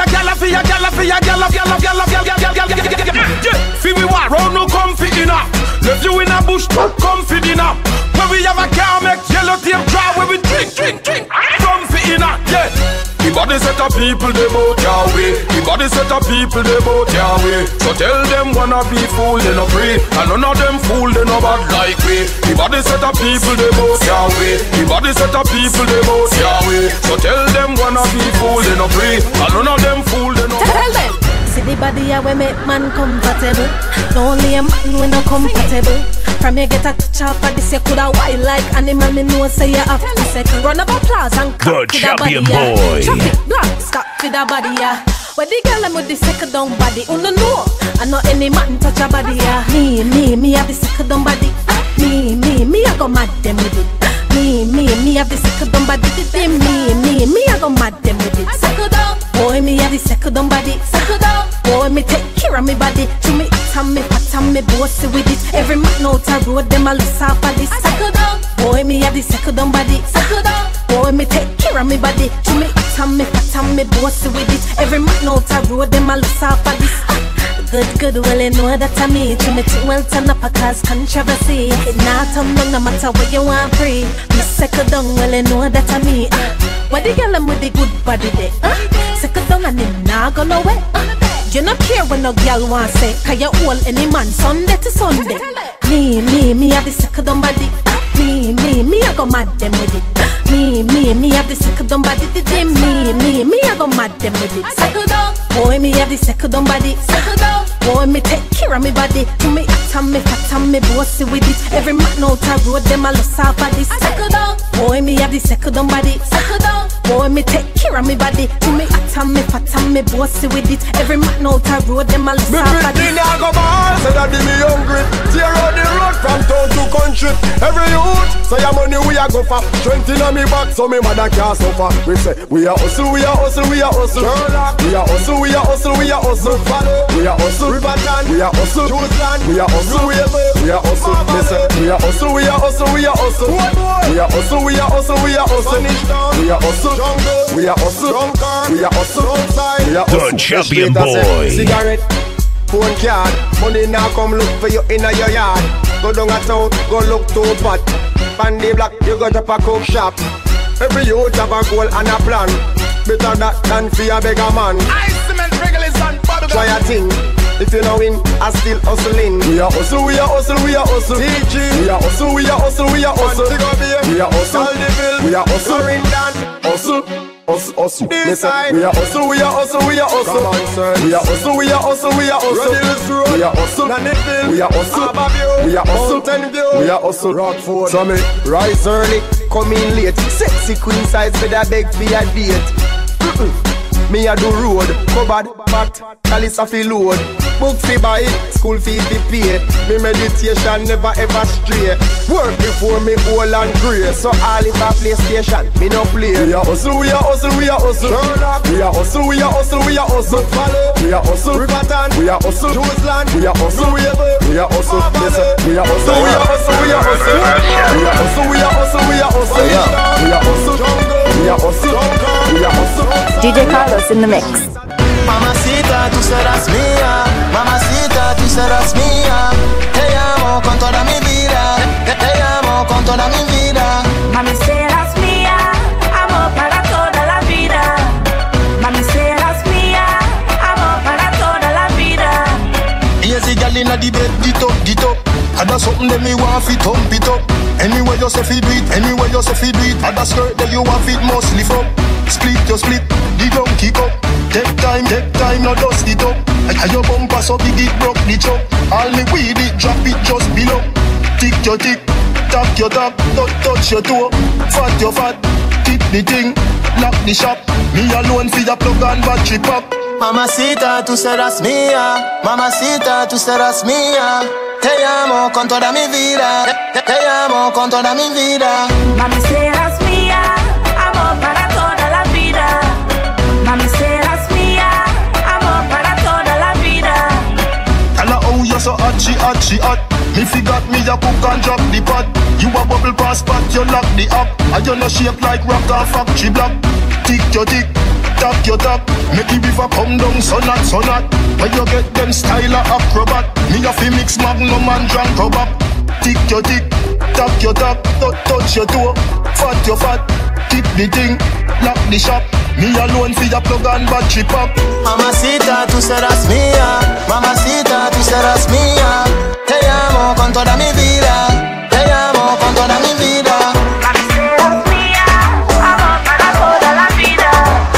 Fi we war round no comfy dinner. Left you in a bush, comfy dinner. Where we have a car make yellow tape dry. Where we drink. Comfy dinner, yeah. The body set of people they bout your way. The body set of people they bout your way. So tell them wanna be fool they no pray. And none of them fool they no bad like we. The body set of people they bout your way. The body set of people they bout your way. So tell them wanna be fool they no pray. And none of them fool they no. Tell them. See the body I we make man comfortable. No only a man we no comfortable. From you get a touch off of this, you coulda wild like animal. Me know say you have to second run of applause and the champion boy. Chop it, block, stop with the body, yeah. Where the girl I'm with the second down body, no. I know any man touch a body, yeah. Me have the second down body. Me I go mad them with it. Me have the second down body. Me I go mad them with it. Second down, boy, me have the second down body. Second down, boy, me take care of me body. To me, pat me bossy with it. Every man out a road, them a loose off of this. Second down, boy, me have the second down body. Second down, boy, me take care of me body. To me, pat me bossy with it. Every man out a road, them a loose off of this. Good, well you know that I me. To me too well turn up a cause controversy. It not turn down no matter what you want free. Me second down, well you know that I me. Why the girl I'm with the good body day? Second down and him not go nowhere. You not care when no girl want say. Cause you hold any man Sunday to Sunday. Me have the second down body. Me I go mad them with it. Me have the second down body. Me I go mad them with it. Second down, boy, me have the second down body. Second down, boy, me take care of me body. To me fat me bossy with it. Every man out a road, them a lost off of this. Second down, boy, me have the second down body. Second down, Boy, me take care of me body. To me hot and me fat and me bossy with it. Every man out a road, them a listen about Me this. nah go ball, say that be me hungry. Tear out the road from town to country. Every youth, say your money we a go for. Strength inna me back, so me mother can't suffer. We say we a hustle, we a hustle, we a hustle. We a hustle, we a hustle, we a hustle. We a hustle, Riverton. We a hustle, Juiceland. We a hustle, we a hustle. Me say we a hustle, we a hustle, we a hustle. We a hustle, we a hustle, we a hustle. We a hustle, we a hustle. We a hustle outside. We a hustle. The Champion Boy. Cigarette, phone card. Money now come look for you in your yard. Go down a town, go look too fat. Bandy black, you go to a coke shop. Every youth have a goal and a plan. Better that than for a beggar man. I cement regulars and bubble. Try a thing. If you know win, I still hustling. We a hustle, we a hustle, we a hustle. We a hustle, we a hustle, we a hustle. We a hustle, we a hustle. Hustle, hustle, hustle. Listen, we a hustle, we a hustle, we a hustle. We a hustle, we a hustle, we a hustle. We a hustle, we a hustle. We a hustle, we a hustle. Rockford, so me rise early, come in late. Sexy queen size with a beg for a date. Me a do road, cupboard, bat, calice a fi load. Book fi buy, school fee fi pay. Me meditation never ever stray. Work before me old and grey. So all if a PlayStation, me no play. We a hustle, we a hustle, we a hustle. We a hustle, we a hustle, we a hustle. We a hustle, Riverton. We a hustle, Juiceland. We a hustle, we a hustle. Listen, we a hustle, we a hustle, we a hustle. We a hustle, we a hustle, we a hustle. We a hustle, we a hustle, we a hustle. DJ Carlos in the mix. Mamacita, tú serás mía. Mamacita, tú serás mía. Te amo con toda mi vida. Te amo con toda mi vida. Mami, serás mía. Amor para toda la vida. Mami, serás mía. Amor para toda la vida. Easy girl inna the bed, get up, get up. Ada something that me want fi thump it up. Anywhere you say fi do it, anywhere you say fi do it. Ada skirt that you want fi must lift up. Split your split, the ground kick up. Take time, no dust it up. And your bumper so big it broke the chop. All me weed it, drop it just below. Tick your tick, tap your tap, don't touch your toe. Fat your fat, tip the thing, lock the shop. Me alone fi your plug and battery pop. Mamacita, tú serás mía. Mamacita, tú serás mía. Te amo con toda mi vida. Te amo con toda mi vida. Mami, serás mía. Amor para toda la vida. Mami, serás mía. Amor para toda la vida. Tell her how you so hot, she hot, she hot. Me forgot me a cook and drop the pot. You a bubble pass pot, you lock the up. And you no shape like rock and factory block. Tick your tick, tap your tap. Make the river come down, so not, so not. When you get them style of acrobat. Me a fi mix magnum and drunk rubber. Tick your tick, tap your tap. Touch your toe, fat your fat. Tip the thing, lock the shop. Me alone fi a plug and battery pop. Mamacita, tú serás mía. Mamacita, tú serás mía. Te amo con toda mi vida. Te amo con toda mi vida. Mami, serás mía. Amor para toda la vida.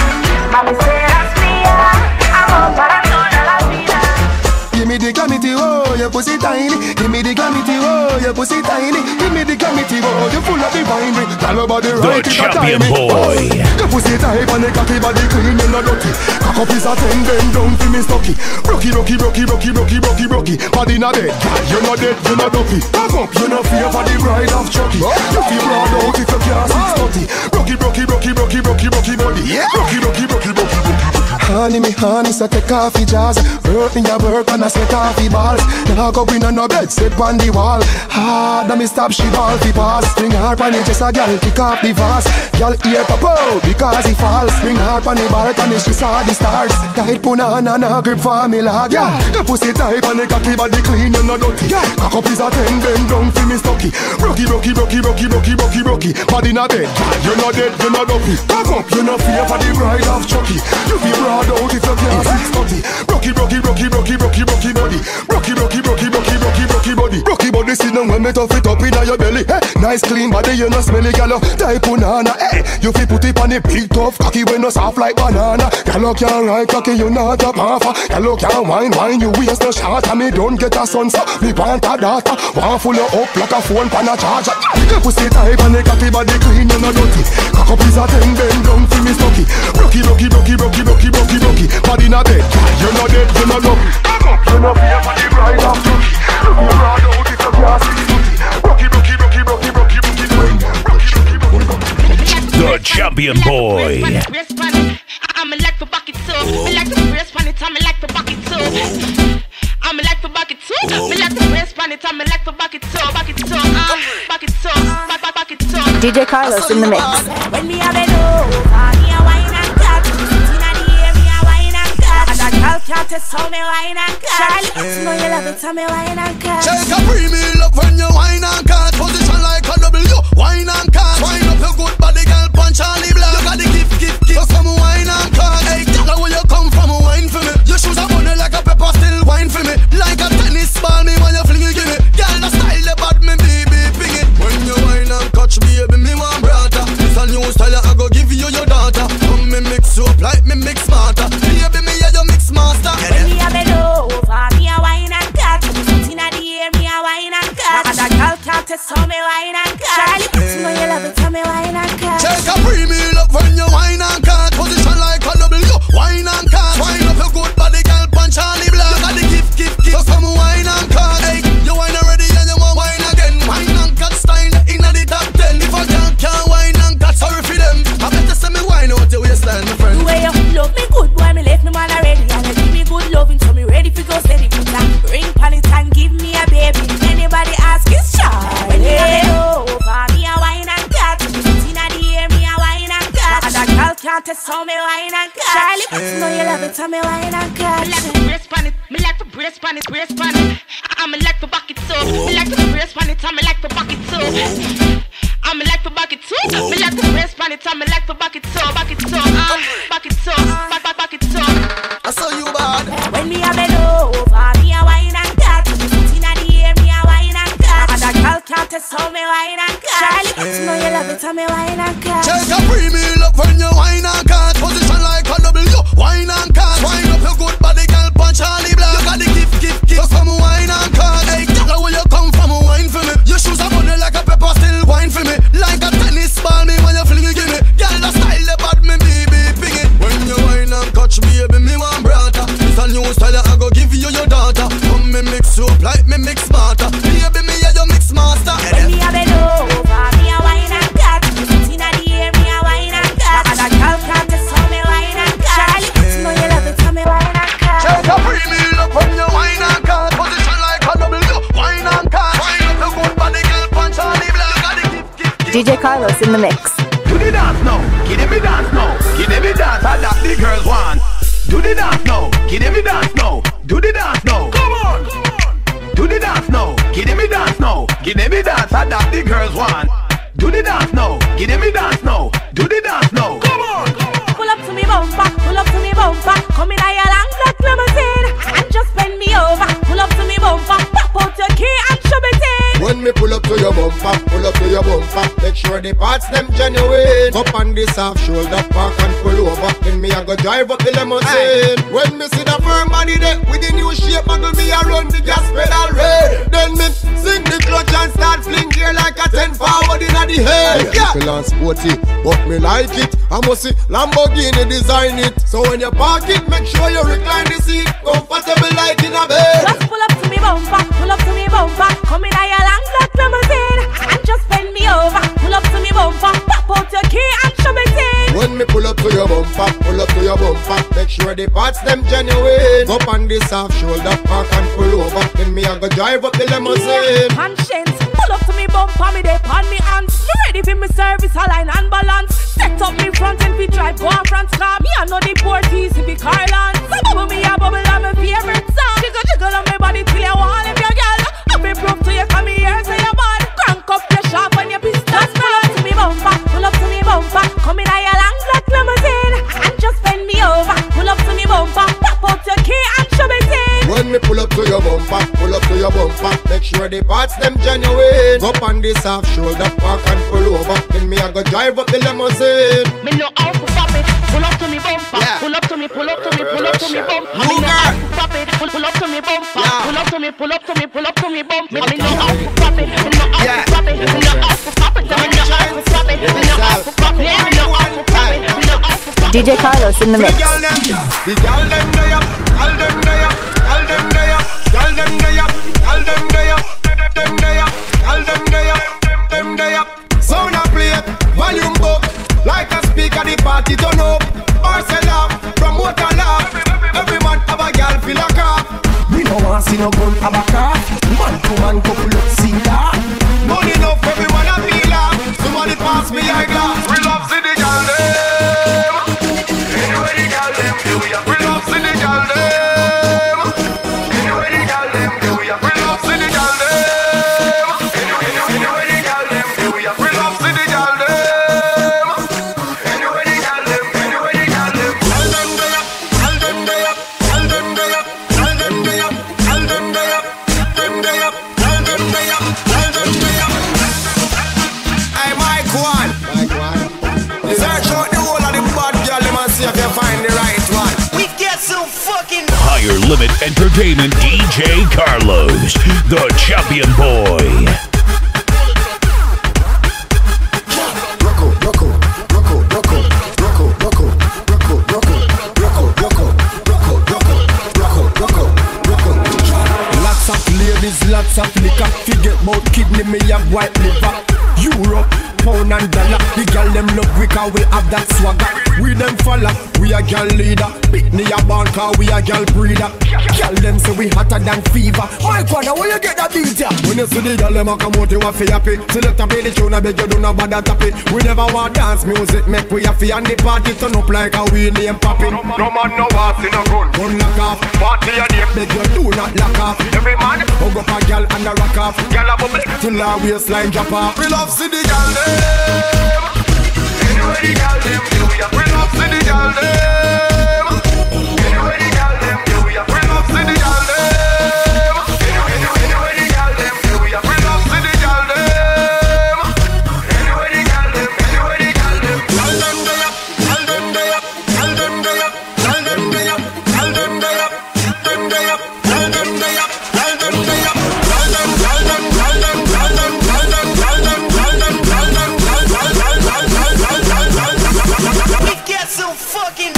Mami, serás mía. Amor para toda la vida. Give me the glamity, oh, your pussy tiny. Give me the glamity, oh, your pussy tiny. Give me the glamity, oh, you full of the winery. Tell about the right, The Champion Boy. Your pussy tight and the cocky body clean, you no dirty. Cock up is a 10, bend down for me stocky. Rocky, rocky, rocky, rocky, rocky, rocky, rocky. Body na dead, girl, you no dead, you no dopey. Cock up, you no fear for the bride of Chucky. You feel broad out if you can't 630. Rocky, rocky, rocky, rocky, rocky, rocky body. Rocky, rocky, rocky, rocky, rocky. Honey, me honey, so take off your jaws. Work in your work and I sweat off your balls. Now go in on no bed, sit on the wall. Hard, me stop, she ball fi pass. Spring hard on it, just a girl kick off the vase. Girl ear popo, because he falls. Spring hard on the balcony, she saw the stars. Tight punana, na grip for me lag. Yeah, the pussy tight and the cocky body clean, you no dirty. Cock up is a 10, bend down fi me stocky. Rocky, rocky, rocky, rocky, rocky, rocky, rocky. Body na dead, you no dead, you no dopey. Cock up, you no fear for the bride of Chucky. You feel broad out if you can't 630. Rocky, rocky, rocky, rocky, rocky, rocky body. Rocky, rocky, rocky, rocky, rocky, rocky body. Rocky body sit down when me tough it up inna your belly. Hey, nice clean body, you no smelly gallo. Type punana, hey, you fi put it on the big tough cocky when no soft like banana. Gallo can't ride cocky, you not a puffer. Gallo can't wine, you waste no shot. And me don't get a son, so me want a daughter. Want full of up like a phone pan a charger. You pussy type and the cocky body clean, you no dirty. Cock up is a 10, bend down fi me brocky, brocky, brocky, brocky, brocky, brocky, brocky. Body in a bed, you're not dead, you're not lucky. You're not fear for the bride of Lucky. Look me proud out if you can't see Lucky. Brocky, brocky, brocky, brocky, brocky, brocky, brocky. The Champion Boy. I'm like the bucket too. Me like the brace pan it, I'm like the bucket too. I'm like the bucket too. Me like the brace pan it, I'm like the bucket too. Bucket too, bucket too, bucket too. DJ Carlos in the mix. When me have it over, me a wine and cut. Inna the air, me a wine and cut. And a girl can't test how me wine and cut. Charlie, know you love it, how me wine and cut. Take a premium up when you wine and cut. Position like a W, wine and cut. Wine up your good body, girl, punch Charlie Black. You got the gift. So come wine and cut. Hey, girl, where you come from, wine for me. Your shoes are bunny like a pepper, still wine for me. Like a tennis ball, me when you fling it, give me. Girl, the style about me, baby, ping it. When you wine and catch me, baby, me want brother. It's a new style, I go give you your daughter. Come me mix you up like me mix smarter. Baby, me yeah, you mix master. When me have it over, me a wine and cut. Inna the air, me a wine and cut. And a girl can't test how me wine and cut. Charlie, know you love it, how me wine and cut. Take a premium up when you wine and cut. Position like a W, wine and cut. Wine up your good body, girl, punch Charlie Black. You got the gift. So come wine and cut. Hey, you wine already and you want wine again. Wine and cut style inna the top 10. If I can't wine and cut, sorry for them. I better send me wine out your waistline, my friend. The way you love me good, boy, me left me man already. And you give me good loving, so me ready for go steady. Put a ring pon it and give me a baby. Anybody ask is Charlie. When me have it over, me a wine and cut. Inna the air, me a wine and cut. And a girl can't test how me wine and cut. Charlie, know you love it, how me wine and cut. Me like the brace pan it, me like the brace pan it, brace pan it. I'm like the bucket too. Me like the brace pan it, I'm like the bucket too. I'm like the bucket too. Me like the brace pan it, I'm like the bucket too, bucket too, bucket too, bucket too. I saw you bad. When me have it over, me a wine and cut. Inna the air, me a wine and cut. And a girl can't test how me wine and cut. Charlie, know you love it, how me wine and cut. Take a premium up when you wine and cut. Position like a W, wine and cut. Wine up your good body, girl, punch Charlie Black. You got the gift. So come wine and cut. Hey, girl, where you come from, wine for me. Your shoes are bunny like a pepper, still wine for me. Like a tennis ball, me when you fling it, give me. Girl, the style about me, baby, ping it. When you wine and catch me, baby, me want brother. It's a new style, I go give you your daughter. Come me mix you up like me mix smarter. Baby, me yeah, you mix master. When me have it over, me a wine and cut. Inna the air, me a wine and cut. And a girl can't test how me wine and cut. Charlie, know you love it, how me wine and cut. Take a premium up when you wine and cut. Position like a W, wine and cut. Wine up your good body, girl, punch Charlie Black. Got the gift. DJ Carlos in the mix. Do the dance now, give me dance now. Give me dance, I that the girls want. Do the dance now, give me dance now. Do the dance now, come on. Do the dance now, give me dance now. Give me dance, I that the girls want. Do the dance now, give me dance now. Do the dance now, come on. Pull up to me bumper, pull up to me bumper. Come in a long black limousine and just bend me over. Pull up to me bumper, pop out your key and shove it in. When me pull up to your bumper, pull up to your bumper. Make sure the parts them genuine. Up on this half shoulder, park and pull over. Then me I go drive up the limousine. When me see the firm body there with the new shape, muggle me I run the gas pedal red. Then me sing the clutch and start fling gear like a 10 forward in the head. Yeah, people and sporty, but me like it. I must see Lamborghini design it. So when you park it, make sure you recline the seat, comfortable like in a bed. Just pull up to me bumper, pull up to me bumper. Come in a long black limousine and just bend me over. Pull up to me bumper, pop out your key and shove it in. When me pull up to your bumper, pull up to your bumper. Make sure the parts them genuine. Up on this half shoulder, park and pull over. Then me I go drive up the limousine. Conscience, pull up to me bumper, me dey on me hands. Me ready for me service, align and balance. Set up me front and we drive go on front car. Me I know the port easy be Carland. So bubble me a bubble on my favorite song. Jiggle on my body till you want if your girl. I be proof to you come here say you bad. Crank up your shop when you piss. Just pull up to me bumper, pull up to me bumper. Come in a long black limousine and just bend me over. Pull up to me bumper, pop out your key and shove it in. When me pull up to your bumper, pull up to your bumper. Make sure the parts them genuine. Up on this half shoulder, park and pull over. Then me I go drive up the limousine. Me know how to pop it. Pull up to me bumper. Pull up to me, pull up to me, pull up to me bumper. Me know how to pop it. Pull up to me bumper. Pull up to me, pull up to me, pull up to me bumper. Me know how to pop it. Me know how to pop it. Me know how to pop it. Me know how to pop it. Me know how to pop it. Me know how to pop it. Me know how to pop it. DJ Carlos in the mix. The girl them day up, all them day up, all them day up, all them day up, all them day up, them day up, all them day up, them day up. Sound a play, volume up, like a speaker the party turn up. Marcel from what I love, every man have a girl feel a car. We don't want see no gun have a car. Man to man couple up see that. Money enough everyone a feel up. Somebody pass me a glass. We love see the girl them. Anyway the girl them do ya. We love see the girl them. Anyway the girl them do ya. We love see the girl them. Anyway the girl them do ya. We love see the girl them. Anyway the girl them. Anyway the girl them. All them day up. All them day up. All them day up. All them day up. All them day up. Them day up. All them day up. All them day up. Hey, Mike One. Search out the whole of the bad girl, them and see if you find the right one. We get so fucking Higher Limit Entertainment DJ Carlos, the champion boy. Lots of ladies, lots of liquor. Forget about kidney, me have white liver. Euro, pound and dollar. The girl them love we cause we have that swagger. We them follow, we a girl leader. Pitney a born cause we a girl breeder. Girl them say we hotter than fever. My corner, where you get that beat ya? When you see the girl them a come out, you a fi happy. Select a play the tune, I beg you do not bother tap it. We never want dance music, make we happy. And the party turn up like a we name popping. No man no what's in a gun. Gun lock off, party a name, beg you do not lock off. Every man, hug up a girl and a rock off. Girl a bubble till her waistline drop off. We love see the girl them. Anyway the girl them do ya. We love see the girl them. Anyway the girl them do ya. We love see the girl them. Anyway the girl them do ya. We love see the girl them. Anyway the girl them. Anyway the girl them. All them day up. All them day up. All them day up. All them day up. All them day up. Them day up. All them day up. All them day up. All them. All them. All them. All them. All them. All them. All them. We get so fucking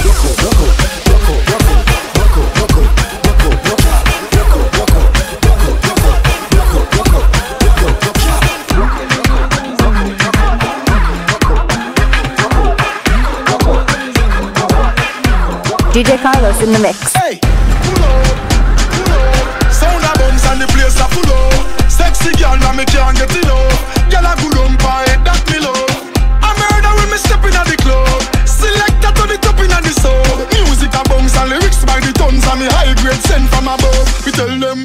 DJ Carlos in the mix. Hey, pull up. Sound a bounce and the place a full up. Sexy girl, now me can't get enough. Girl a good on by that me love. I murder when me step in at the club. Select that to the top in at the sub. Music a bounce and lyrics by the tons. And me high grade sent from above. We tell them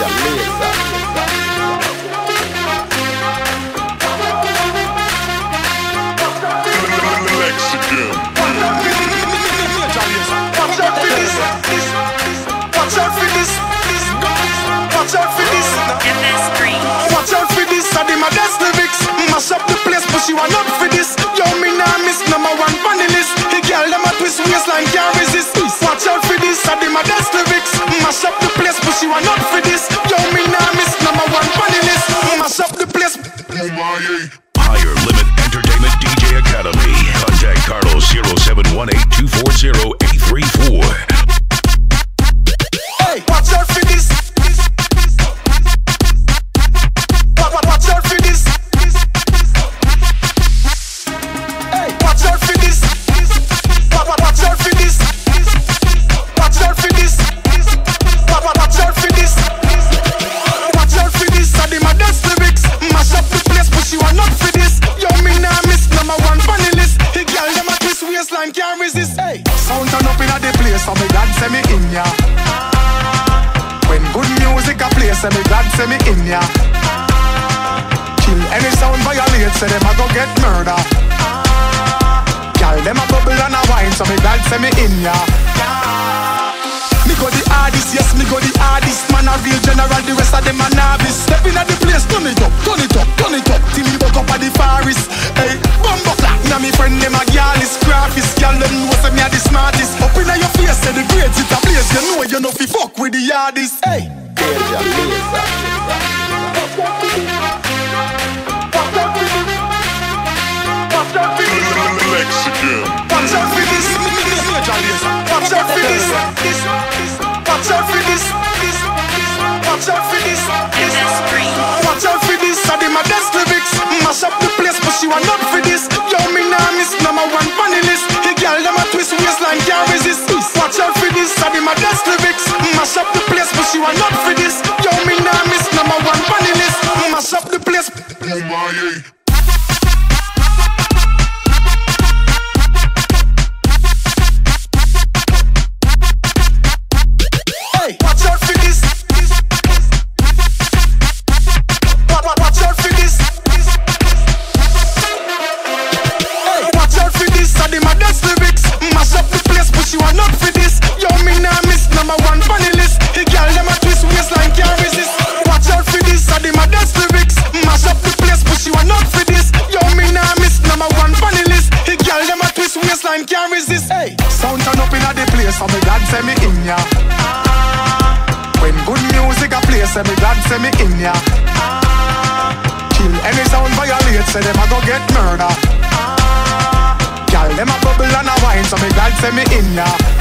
Watch out for this. Watch out for this. Watch out for this. I did my best lyrics. Mash up the place, but she want up for this. Yo, me nah miss #1 on the list. The girl them a twist waistline can't resist. Watch out for this. I did my best lyrics. Mash up the place, but she want up for this. Yo, me nah miss #1 on the list. Mash up the place. Higher Limit Entertainment DJ Academy. Contact Carlos 0718-240-834. Hey, watch out for this. Watch out for this. Hey, watch out for this. Watch out for this. Watch out for this. Watch out for this. Watch out for this. I did my dance lyrics. Mash up the place, but she want up for this. Yo, me nah miss #1 on the list. The girl them a twist waistline can't resist. Hey, sound turn up in a the place, so me glad say me in ya. When good music a play, say me glad say me in ya. Kill any sound violate, say them a go get murder. Girl them a bubble and a wine, so me glad say me in ya. Me go the hardest, yes me go the hardest. Man a real general, the rest of them a novice. Step in at the place, turn it up, turn it up, turn it up. Till me buck up at the forest. Hey, bumbo clap, now me friend them a girlies, graphist. Girl them know say me a the smartest. Up inna your face, say the grades it a place. You know fi fuck with the hardest. Hey, Watch out for this. modest lyrics. Mash up the place, but she want not for this. Yo, me nah miss number one on the list. Mash up the place. Oh my. Watch out for this. Watch out for this. Watch out for this. Are the modest lyrics. Mash up the place, but you are not for this. Yo, me nah miss number one on the list. The girl them a twist waistline can't resist. Watch out for this. Are the modest lyrics. Mash up the place, but you are not for this. Yo, me nah miss number one on the list. The girl them a twist waistline can't resist. Hey, sound turn up in the place, so me glad say me in ya. When good music a play, say me glad say me in ya. Kill any sound violate, say them a go get murder. Girl, them a bubble and a wine, so me glad say me in ya.